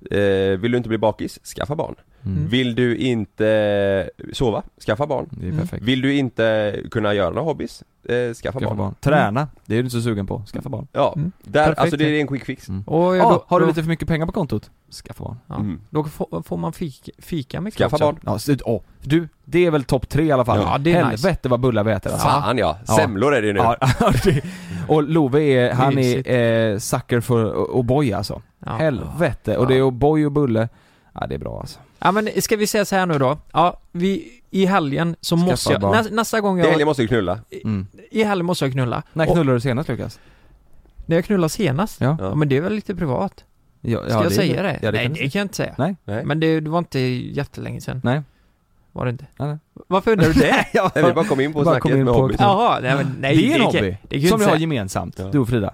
Speaker 1: Eh, vill du inte bli bakis? Skaffa barn.
Speaker 2: Mm.
Speaker 1: Vill du inte sova? Skaffa barn.
Speaker 2: Det är
Speaker 3: Mm.
Speaker 2: perfekt.
Speaker 1: Vill du inte kunna göra några hobbys? Eh, skaffa,
Speaker 2: Skaffa
Speaker 1: barn.
Speaker 2: barn. Träna, det är du inte så sugen på. Skaffa barn.
Speaker 1: Ja,
Speaker 3: Mm.
Speaker 1: där,
Speaker 3: Perfekt.
Speaker 1: alltså det är en quick fix.
Speaker 2: Mm.
Speaker 3: Och
Speaker 2: Ja,
Speaker 3: då,
Speaker 2: har du
Speaker 3: då,
Speaker 2: lite för mycket pengar på kontot? Skaffa barn.
Speaker 3: ja,
Speaker 1: Mm.
Speaker 3: då får, får man fika, fika mycket
Speaker 1: Skaffa
Speaker 3: också.
Speaker 1: barn.
Speaker 2: Ja, så, åh, du, det är väl topp tre i alla fall.
Speaker 3: Ja, det är
Speaker 2: Helvete
Speaker 3: nice.
Speaker 2: vad bullar vi äter alltså.
Speaker 1: Fan ja,
Speaker 2: Ja.
Speaker 1: semlor är det ju nu.
Speaker 2: Ja, det, och Love är, han
Speaker 3: Mysigt.
Speaker 2: är eh, sucker för O'boy alltså.
Speaker 3: Ja.
Speaker 2: Helvete. Och det är O'boy och bulle. Ja, det är bra alltså.
Speaker 3: Ja men ska vi säga så här nu då? Ja, vi, i helgen så
Speaker 2: Skaffa
Speaker 3: måste jag,
Speaker 2: barn.
Speaker 3: nä, nästa gång
Speaker 1: Det helgen
Speaker 3: jag,
Speaker 1: måste du knulla.
Speaker 2: Mm.
Speaker 3: i helgen måste jag knulla.
Speaker 2: När
Speaker 3: Och-
Speaker 2: knullade du senast Lukas?
Speaker 3: När jag knullade senast?
Speaker 2: Ja.
Speaker 3: Ja men det är väl lite privat?
Speaker 2: Ja,
Speaker 3: Ska
Speaker 2: ja,
Speaker 3: jag säga det?
Speaker 2: Ja, det
Speaker 3: Nej
Speaker 2: kan du
Speaker 3: det
Speaker 2: säga.
Speaker 3: kan jag inte säga.
Speaker 2: Nej.
Speaker 1: Nej.
Speaker 3: Men det, det var inte jättelänge sedan.
Speaker 2: Nej.
Speaker 3: Var det inte?
Speaker 2: Nej, nej.
Speaker 3: Varför undrar du det?
Speaker 2: ja,
Speaker 1: Nej, vi bara kom in på
Speaker 2: Bara
Speaker 1: snacket
Speaker 2: kom in
Speaker 1: med
Speaker 2: på-
Speaker 1: hobbys.
Speaker 3: Jaha, nej men nej.
Speaker 2: det är en
Speaker 3: kan-
Speaker 2: hobby.
Speaker 3: Det kan jag
Speaker 2: som vi
Speaker 3: inte
Speaker 2: har
Speaker 3: säga.
Speaker 2: gemensamt,
Speaker 1: Ja.
Speaker 2: du och Frida.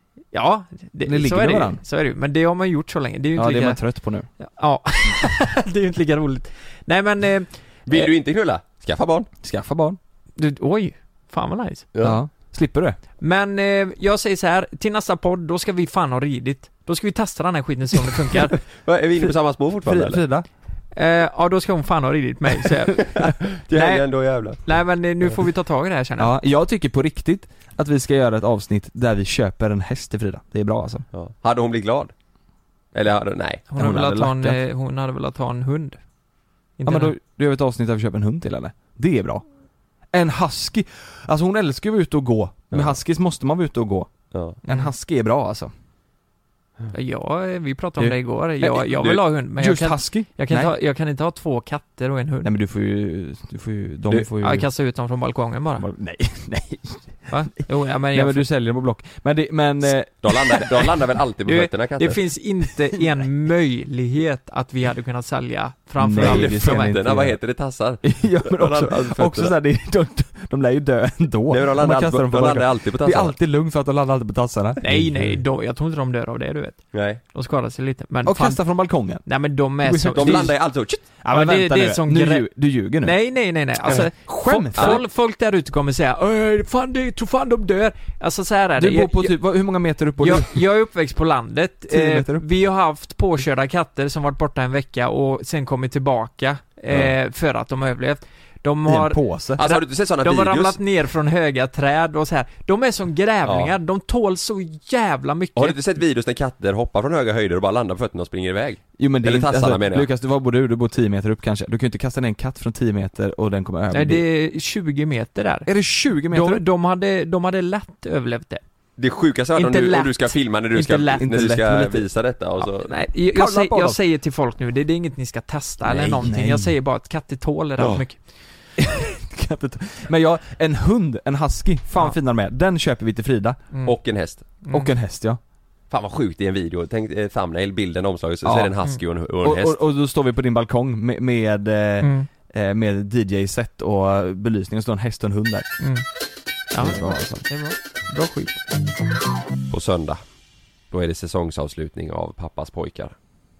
Speaker 3: Ja, det,
Speaker 2: Ni ligger
Speaker 3: så är
Speaker 2: med
Speaker 3: det ju.
Speaker 2: varandra.
Speaker 3: Så är det ju. Men det har man gjort så länge. Det är ju inte
Speaker 2: Ja, det är
Speaker 3: lika...
Speaker 2: man trött på nu.
Speaker 3: Ja, det är ju inte lika roligt. Nej men, eh,
Speaker 1: Vill du inte knulla? Skaffa barn.
Speaker 2: Skaffa barn.
Speaker 3: du, oj, fan vad nice.
Speaker 2: Ja. Slipper du?
Speaker 3: Men eh, jag säger så här, till nästa podd, då ska vi fan ha ridit. Då ska vi testa den här skiten och se om det funkar.
Speaker 1: Va, är vi inne på samma spår fortfarande
Speaker 2: Frida?
Speaker 1: eller?
Speaker 2: Frida?
Speaker 3: eh, ja, då ska hon fan ha ridit mig. Så jag,
Speaker 1: Det
Speaker 3: Nej.
Speaker 1: är ändå jävlar.
Speaker 3: nej men eh, nu får vi ta tag i det här känner jag.
Speaker 2: Ja, jag tycker på riktigt att vi ska göra ett avsnitt där vi köper en häst till Frida. Det är bra alltså.
Speaker 1: Ja. Hade hon blivit glad? Eller hade, nej.
Speaker 3: Hon,
Speaker 2: hon
Speaker 3: hade
Speaker 2: hade
Speaker 3: velat ha en,
Speaker 2: lackat.
Speaker 3: eh, hon hade velat ha en hund.
Speaker 2: Ja
Speaker 3: Inte
Speaker 2: men då,
Speaker 3: en-
Speaker 2: då gör vi ett avsnitt där vi köper en hund till eller? Det är bra. En husky. Alltså hon älskar ju att vara ute och gå. Med
Speaker 1: Ja.
Speaker 2: huskys måste man vara ute och gå.
Speaker 1: Ja.
Speaker 2: En husky är bra alltså.
Speaker 3: Ja, eh, vi pratade om
Speaker 2: Du-
Speaker 3: det igår. Jag, jag
Speaker 1: du-
Speaker 3: vill ha hund, men jag
Speaker 2: Just
Speaker 3: kan,
Speaker 2: husky?
Speaker 3: jag, kan
Speaker 2: Nej.
Speaker 3: ta, jag kan inte ha två katter och en hund.
Speaker 2: Nej men du får ju, du får ju, de
Speaker 1: Du-
Speaker 2: får ju...
Speaker 3: Ja, jag kastar ut dem från balkongen bara.
Speaker 2: Nej, nej.
Speaker 3: Va? Jo, ja, men
Speaker 2: Nej
Speaker 3: jag
Speaker 2: men du säljer dem på Block. Men det, men... Eh,
Speaker 1: De landar, de landar väl alltid på
Speaker 3: det,
Speaker 1: fötterna, katter?
Speaker 3: det finns inte en möjlighet att vi hade kunnat sälja framför
Speaker 2: Nej,
Speaker 3: alla
Speaker 2: det ska
Speaker 3: för mig.
Speaker 2: ni
Speaker 1: Fötterna, vad heter det? Tassar?
Speaker 2: ja men
Speaker 1: De landar
Speaker 2: också,
Speaker 1: alltid på
Speaker 2: också
Speaker 1: fötterna.
Speaker 2: såhär, det, de, de lär ju dö ändå.
Speaker 1: Nej, men de
Speaker 2: Om
Speaker 1: landar
Speaker 2: man
Speaker 1: alltid,
Speaker 2: kastar
Speaker 1: på,
Speaker 2: dem på
Speaker 1: de landar
Speaker 2: backen.
Speaker 1: alltid på
Speaker 2: Det är
Speaker 1: tassarna.
Speaker 2: alltid lugnt för att de landar alltid på tassarna.
Speaker 3: Nej, nej, då, jag tror inte de dör av det, du vet.
Speaker 1: Nej.
Speaker 3: De skadar sig lite. Men
Speaker 2: Och
Speaker 3: fan,
Speaker 2: kasta från balkongen.
Speaker 3: nej men de är så...
Speaker 1: De
Speaker 3: det-
Speaker 1: landar ju alltid så...
Speaker 2: Ja men
Speaker 3: det-
Speaker 2: vänta
Speaker 3: det är
Speaker 2: nu,
Speaker 3: som
Speaker 2: nu
Speaker 3: grä-
Speaker 2: lju- du ljuger nu.
Speaker 3: Nej, nej, nej, nej. Alltså,
Speaker 2: Skämt,
Speaker 3: fol-
Speaker 2: eller?
Speaker 3: folk, folk där ute kommer säga "Öh, fan det tror fan de dör." Alltså så här är det.
Speaker 2: Du bor på
Speaker 3: Jag-
Speaker 2: typ, vad- hur många meter upp bor
Speaker 3: jag,
Speaker 2: du?
Speaker 3: jag är uppväxt på landet.
Speaker 2: Tio
Speaker 3: Eh,
Speaker 2: meter upp.
Speaker 3: vi har haft påkörda katter som varit borta en vecka och sen kommit tillbaka eh, för att de har överlevt. De
Speaker 2: I en
Speaker 3: har,
Speaker 2: påse.
Speaker 1: Alltså har du inte sett sådana
Speaker 3: de har
Speaker 1: videos?
Speaker 3: ramlat ner från höga träd och så här. De är som grävlingar,
Speaker 1: Ja.
Speaker 3: de tål så jävla mycket.
Speaker 1: Har du inte sett videos när katter hoppar från höga höjder och bara landar på fötterna och springer iväg?
Speaker 2: Jo men det är
Speaker 1: Eller
Speaker 2: inte,
Speaker 1: tassarna
Speaker 2: alltså,
Speaker 1: menar jag.
Speaker 2: Lukas, du, var bor du? Du bor tio meter upp kanske. Du kan ju inte kasta ner en katt från tio meter och den kommer över.
Speaker 3: Nej, det är tjugo meter där.
Speaker 2: Är det tjugo meter
Speaker 3: De,
Speaker 2: upp?
Speaker 3: de, hade, de hade lätt överlevt det.
Speaker 1: Det sjukaste är om
Speaker 3: Inte
Speaker 1: du, om
Speaker 3: lätt.
Speaker 1: du ska filma när du
Speaker 3: Inte
Speaker 1: ska,
Speaker 3: lätt.
Speaker 1: när du
Speaker 2: Inte lätt,
Speaker 1: ska
Speaker 2: men lite-
Speaker 1: visa detta och så...
Speaker 3: Nej, jag,
Speaker 2: Kolla
Speaker 3: jag, säger,
Speaker 2: på dem.
Speaker 3: jag säger till folk nu, det, det är inget ni ska testa eller
Speaker 2: Nej,
Speaker 3: någonting.
Speaker 2: nej.
Speaker 3: Jag säger bara att katter tål rätt
Speaker 1: Ja.
Speaker 3: mycket.
Speaker 2: Men jag, en hund, en husky, fan
Speaker 3: Ja.
Speaker 2: finare med. Den köper vi till Frida.
Speaker 3: Mm.
Speaker 1: Och en häst.
Speaker 3: Mm.
Speaker 2: Och en häst ja.
Speaker 1: Fan vad sjukt i en video. Tänk eh, thumbnail, bilden, omslaget, så,
Speaker 2: Ja.
Speaker 1: så är det en husky och en, och en
Speaker 2: Och,
Speaker 1: häst.
Speaker 2: och, och då står vi på din balkong med, med, eh,
Speaker 3: Mm.
Speaker 2: eh, med D J-set och belysning och står en häst och en hund där.
Speaker 3: Mm. Ja,
Speaker 2: Det är bra, alltså.
Speaker 3: det är bra. Bra skit.
Speaker 1: På söndag. Då är det säsongsavslutning av Pappas pojkar.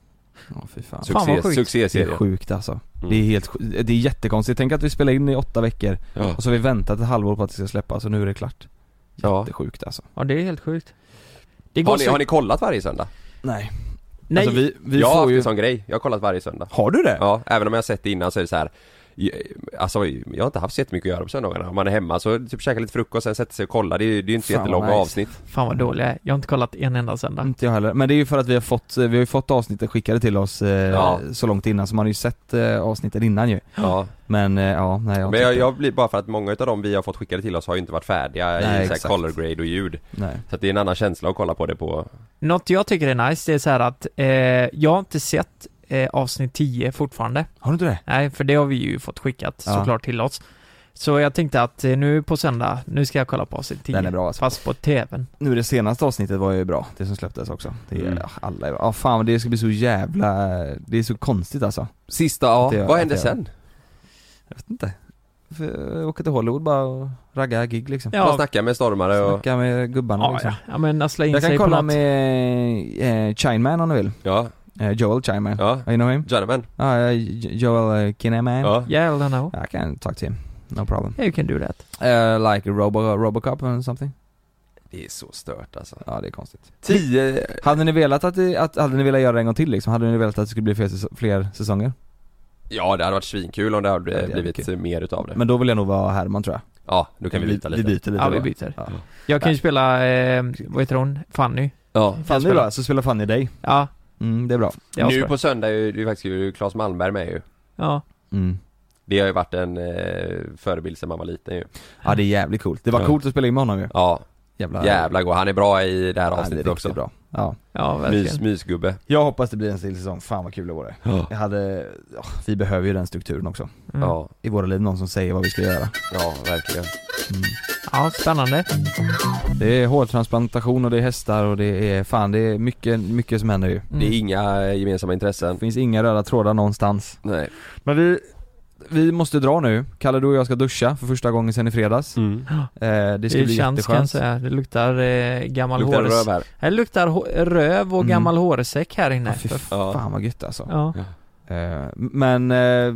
Speaker 2: Ja fy fan.
Speaker 3: Fan, vad
Speaker 1: Succé,
Speaker 3: sjukt.
Speaker 2: Det är
Speaker 1: succéserie.
Speaker 2: sjukt alltså.
Speaker 1: Mm.
Speaker 2: Det är helt sj- det är jättekonstigt. Tänk att vi spelar in i åtta veckor
Speaker 1: Ja.
Speaker 2: och så har vi väntat ett halvår på att det ska släppas och nu är det klart.
Speaker 1: Ja.
Speaker 2: Jättesjukt alltså.
Speaker 3: Ja, det är helt sjukt. Det går
Speaker 1: Har ni,
Speaker 3: så...
Speaker 1: har ni kollat varje söndag?
Speaker 2: Nej.
Speaker 3: Nej,
Speaker 2: Alltså vi, vi
Speaker 1: jag har
Speaker 2: får
Speaker 1: haft
Speaker 2: ju...
Speaker 1: en sån grej. Jag har kollat varje söndag.
Speaker 2: Har du det?
Speaker 1: Ja, även om jag har sett det innan så är det så här. Alltså jag har inte haft så jättemycket att göra på söndagarna. Om man är hemma så typ käkar lite frukost, sen sätter sig och kollar. Det är ju det är ju inte så
Speaker 2: Fan, vad
Speaker 1: jättelånga
Speaker 2: nice.
Speaker 1: avsnitt.
Speaker 3: fan vad dålig jag är. Jag har inte kollat en enda söndag.
Speaker 2: Inte jag heller. Men det är ju för att vi har fått, vi har ju fått avsnitten skickade till oss eh,
Speaker 1: Ja.
Speaker 2: så långt innan, så man har ju sett eh, avsnitten innan ju.
Speaker 1: Ja.
Speaker 2: Men eh, ja, nej jag har
Speaker 1: Men
Speaker 2: inte
Speaker 1: jag,
Speaker 2: sett
Speaker 1: jag blir bara för att många av dem vi har fått skickade till oss har ju inte varit färdiga
Speaker 2: Nej,
Speaker 1: i så här
Speaker 2: exakt.
Speaker 1: color grade och ljud.
Speaker 2: det. Nej.
Speaker 1: Så att det är en annan känsla att kolla på det på.
Speaker 3: Något jag tycker är nice, det är så här att eh, jag har inte sett eh, avsnitt tio fortfarande.
Speaker 2: Har du inte det?
Speaker 3: Nej, för det har vi ju fått skickat
Speaker 2: Ja.
Speaker 3: såklart till oss. Så jag tänkte att eh, nu på söndag, nu ska jag kolla på avsnitt tio.
Speaker 2: Den är bra alltså.
Speaker 3: Fast på tvn.
Speaker 2: Nu det senaste avsnittet var ju bra, det som släpptes också. Det är,
Speaker 1: Mm.
Speaker 2: ja, alla är bra. Ja fan, det ska bli så jävla, det är så konstigt alltså.
Speaker 1: Sista, ja.
Speaker 2: Det-
Speaker 1: Vad hände
Speaker 2: det-
Speaker 1: sen?
Speaker 2: Jag vet inte. För, åka till Hollywood bara och ragga gig liksom.
Speaker 1: Man
Speaker 3: Ja,
Speaker 1: snackar med stormare och...
Speaker 2: Snacka med gubbarna
Speaker 3: ja,
Speaker 2: liksom.
Speaker 3: ja. ja men assla in
Speaker 2: Jag
Speaker 3: sig
Speaker 2: kan
Speaker 3: på
Speaker 2: kolla
Speaker 3: något.
Speaker 2: med eh, Chineman om du vill.
Speaker 1: Ja,
Speaker 2: Eh, Joel Chineman.
Speaker 1: ja.
Speaker 2: You know him?
Speaker 1: Gentlemen.
Speaker 2: Ja, uh, Joel uh, Kinnaman.
Speaker 1: Ja.
Speaker 3: Yeah, I don't know.
Speaker 2: I can talk to him. No problem.
Speaker 3: Yeah, you can do that.
Speaker 2: Uh, like a Robo, Robocop or something.
Speaker 1: Det är så stört alltså.
Speaker 2: Ja, det är konstigt.
Speaker 1: Tio...
Speaker 2: Hade ni velat att, det, att hade ni velat göra det en gång till liksom? Hade ni velat att det skulle bli fler, säs- fler säsonger?
Speaker 1: Ja, det hade varit svinkul om det hade
Speaker 2: Ja, det är
Speaker 1: blivit
Speaker 2: kul.
Speaker 1: mer utav det.
Speaker 2: Men då vill jag nog vara Herman tror jag.
Speaker 1: Ja, då kan vi byta lite.
Speaker 2: Vi byter lite
Speaker 3: Ja, vi
Speaker 2: då.
Speaker 3: byter.
Speaker 2: Ja.
Speaker 3: Jag kan ju spela, eh, vad heter hon? Fanny.
Speaker 1: Ja.
Speaker 2: Fanny
Speaker 3: spela.
Speaker 2: då, så spelar Fanny dig.
Speaker 3: Ja,
Speaker 2: Mm, det är bra.
Speaker 3: det är
Speaker 1: Nu
Speaker 3: asbra.
Speaker 1: på söndag är ju, det är faktiskt ju Claes Malmberg med ju.
Speaker 3: Ja.
Speaker 2: Mm.
Speaker 1: Det har ju varit en eh, förebild sedan man var liten ju.
Speaker 2: Ja, det är jävligt coolt. Det var
Speaker 1: Ja.
Speaker 2: coolt att spela in med honom ju.
Speaker 1: Ja,
Speaker 2: Jävla,
Speaker 1: jävla god. Han är bra i det här
Speaker 2: Ja, det är
Speaker 1: avsnittet
Speaker 2: riktigt
Speaker 1: också.
Speaker 2: bra. Ja.
Speaker 3: Ja, verkligen.
Speaker 1: Mys, mysgubbe.
Speaker 2: Jag hoppas det blir en till säsong. Fan vad kul det vore.
Speaker 1: Ja.
Speaker 2: Jag hade, ja, vi behöver ju den strukturen också.
Speaker 3: Mm.
Speaker 1: Ja,
Speaker 2: I våra liv, någon som säger vad vi ska göra.
Speaker 1: ja, verkligen.
Speaker 2: Mm.
Speaker 3: Ja, spännande.
Speaker 2: Det är hårtransplantation och det är hästar och det är, fan det är mycket, mycket som händer ju.
Speaker 3: Mm.
Speaker 1: Det är inga gemensamma intressen.
Speaker 2: Det finns inga röda trådar någonstans.
Speaker 1: Nej.
Speaker 2: Men vi, vi måste dra nu. Kalle, du och jag ska duscha för första gången sedan i fredags.
Speaker 1: Mm.
Speaker 2: eh, Det
Speaker 3: Det,
Speaker 2: ska
Speaker 3: det
Speaker 2: bli
Speaker 3: känns kan jag
Speaker 2: jätteskönt.
Speaker 3: säga. Det luktar eh, gammal
Speaker 1: Luktar
Speaker 3: hårs...
Speaker 1: röv här.
Speaker 3: Det luktar hå- röv och
Speaker 2: Mm.
Speaker 3: gammal hårsäck här inne.
Speaker 2: Ja, fy
Speaker 1: Ja.
Speaker 2: fan vad gött alltså.
Speaker 3: Ja.
Speaker 2: eh, Men, eh,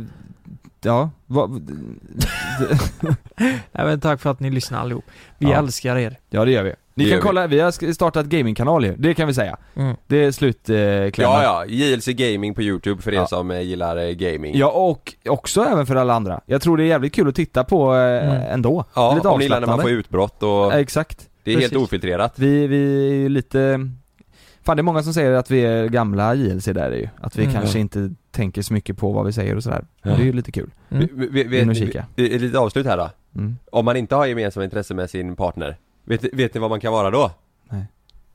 Speaker 2: ja vad,
Speaker 3: Även tack för att ni lyssnar allihop. Vi
Speaker 2: Ja.
Speaker 3: älskar er.
Speaker 2: Ja det gör vi. Ni
Speaker 1: Det
Speaker 2: kan
Speaker 1: gör vi.
Speaker 2: kolla, vi har sk- startat gamingkanal ju, det kan vi säga.
Speaker 3: Mm.
Speaker 2: Det är slut eh,
Speaker 1: Ja,
Speaker 2: klämmen.
Speaker 1: ja. J L C Gaming på YouTube för er
Speaker 2: Ja.
Speaker 1: som eh, gillar eh, gaming.
Speaker 2: Ja, och också även för alla andra. Jag tror det är jävligt kul att titta på eh,
Speaker 3: Mm.
Speaker 2: ändå. Det är
Speaker 1: Ja,
Speaker 2: lite
Speaker 1: om ni gillar när man får
Speaker 2: avslappnande.
Speaker 1: utbrott och
Speaker 2: Ja, exakt.
Speaker 1: det är
Speaker 3: precis.
Speaker 1: helt ofiltrerat.
Speaker 2: Vi, vi är ju lite... Fan det är många som säger att vi är gamla J L C där är ju. Att vi
Speaker 3: Mm.
Speaker 2: kanske
Speaker 1: Ja.
Speaker 2: inte tänker så mycket på vad vi säger och sådär. Men
Speaker 1: Ja.
Speaker 2: det är ju lite kul.
Speaker 3: Mm.
Speaker 1: Vi, vi, vi,
Speaker 2: In och
Speaker 1: vi,
Speaker 2: kika.
Speaker 1: vi, ett litet avslut här då.
Speaker 2: Mm.
Speaker 1: Om man inte har gemensamma intresse med sin partner, vet, vet ni vad man kan vara då?
Speaker 2: Nej.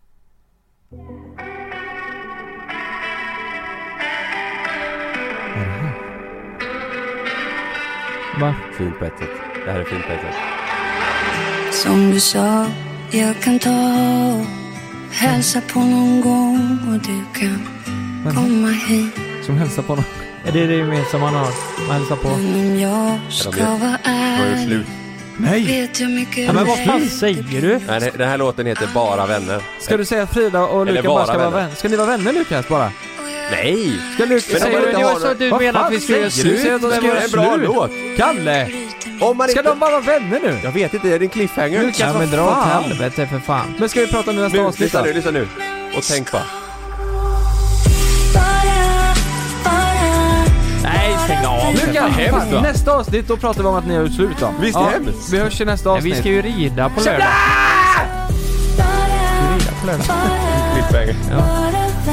Speaker 2: Vad är det här?
Speaker 3: Va?
Speaker 1: Fint på ett sätt. Det här är fint på ett sätt.
Speaker 12: Som du sa, jag kan ta och hälsa på någon gång. Och du kan komma hit.
Speaker 2: Som hälsar på någon.
Speaker 3: Är det det gemensamma man har? Man hälsar på.
Speaker 12: Om jag ska vara ärlig.
Speaker 3: Nej.
Speaker 12: Vet jag mycket
Speaker 3: Ja, men vad fan
Speaker 12: väl.
Speaker 3: säger du?
Speaker 1: Nej, det- den här låten heter Bara vänner.
Speaker 2: Ska du säga att Frida och
Speaker 1: Eller
Speaker 2: Lukas
Speaker 1: bara
Speaker 2: bara ska vara
Speaker 1: vänner.
Speaker 2: vänner? Ska ni vara vänner, Lukas, bara?
Speaker 1: Nej!
Speaker 2: Ska Lukas
Speaker 1: Men om man
Speaker 2: säga
Speaker 1: inte
Speaker 2: det?
Speaker 1: har
Speaker 3: så du
Speaker 2: Vad
Speaker 3: menar
Speaker 2: fan
Speaker 3: att vi ska göra
Speaker 2: säger du?
Speaker 3: slut?
Speaker 2: Säger att de ska
Speaker 3: Men
Speaker 2: göra
Speaker 1: det är en bra
Speaker 2: slut.
Speaker 1: låt.
Speaker 2: Kalle!
Speaker 1: Om man
Speaker 2: Ska
Speaker 1: inte...
Speaker 2: de bara vara vänner nu?
Speaker 1: Jag vet inte, det är en cliffhanger.
Speaker 2: Lukas,
Speaker 3: Ja, men
Speaker 2: vad
Speaker 3: dra åt
Speaker 2: fan?
Speaker 3: helvete för fan.
Speaker 2: Men ska vi prata nu nästa
Speaker 1: Nu,
Speaker 2: avsnitt
Speaker 1: lyssna
Speaker 2: då?
Speaker 1: nu, lyssna nu. Och tänk bara.
Speaker 3: Nej, stäng av.
Speaker 2: Lukas,
Speaker 1: hemskt,
Speaker 2: fan,
Speaker 1: va?
Speaker 2: nästa avsnitt då pratar vi om att ni har gjort slut då.
Speaker 1: Visst är det hemskt?
Speaker 2: Vi hörs i nästa
Speaker 3: Nej,
Speaker 2: avsnitt.
Speaker 3: vi ska ju rida på lördag. Vi rida på lördag.
Speaker 1: Cliffhanger.
Speaker 3: Ja.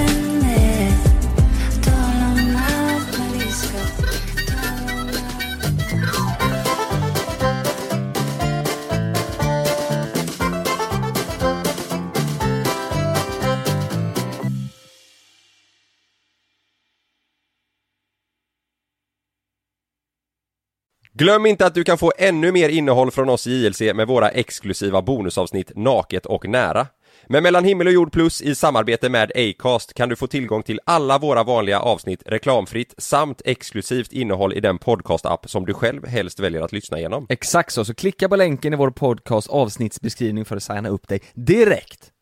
Speaker 1: Glöm inte att du kan få ännu mer innehåll från oss i J L C med våra exklusiva bonusavsnitt Naket och nära. Men Mellan himmel och jord plus i samarbete med Acast kan du få tillgång till alla våra vanliga avsnitt reklamfritt samt exklusivt innehåll i den podcast-app som du själv helst väljer att lyssna igenom.
Speaker 2: Exakt så, så klicka på länken i vår podcast avsnittsbeskrivning för att signa upp dig direkt.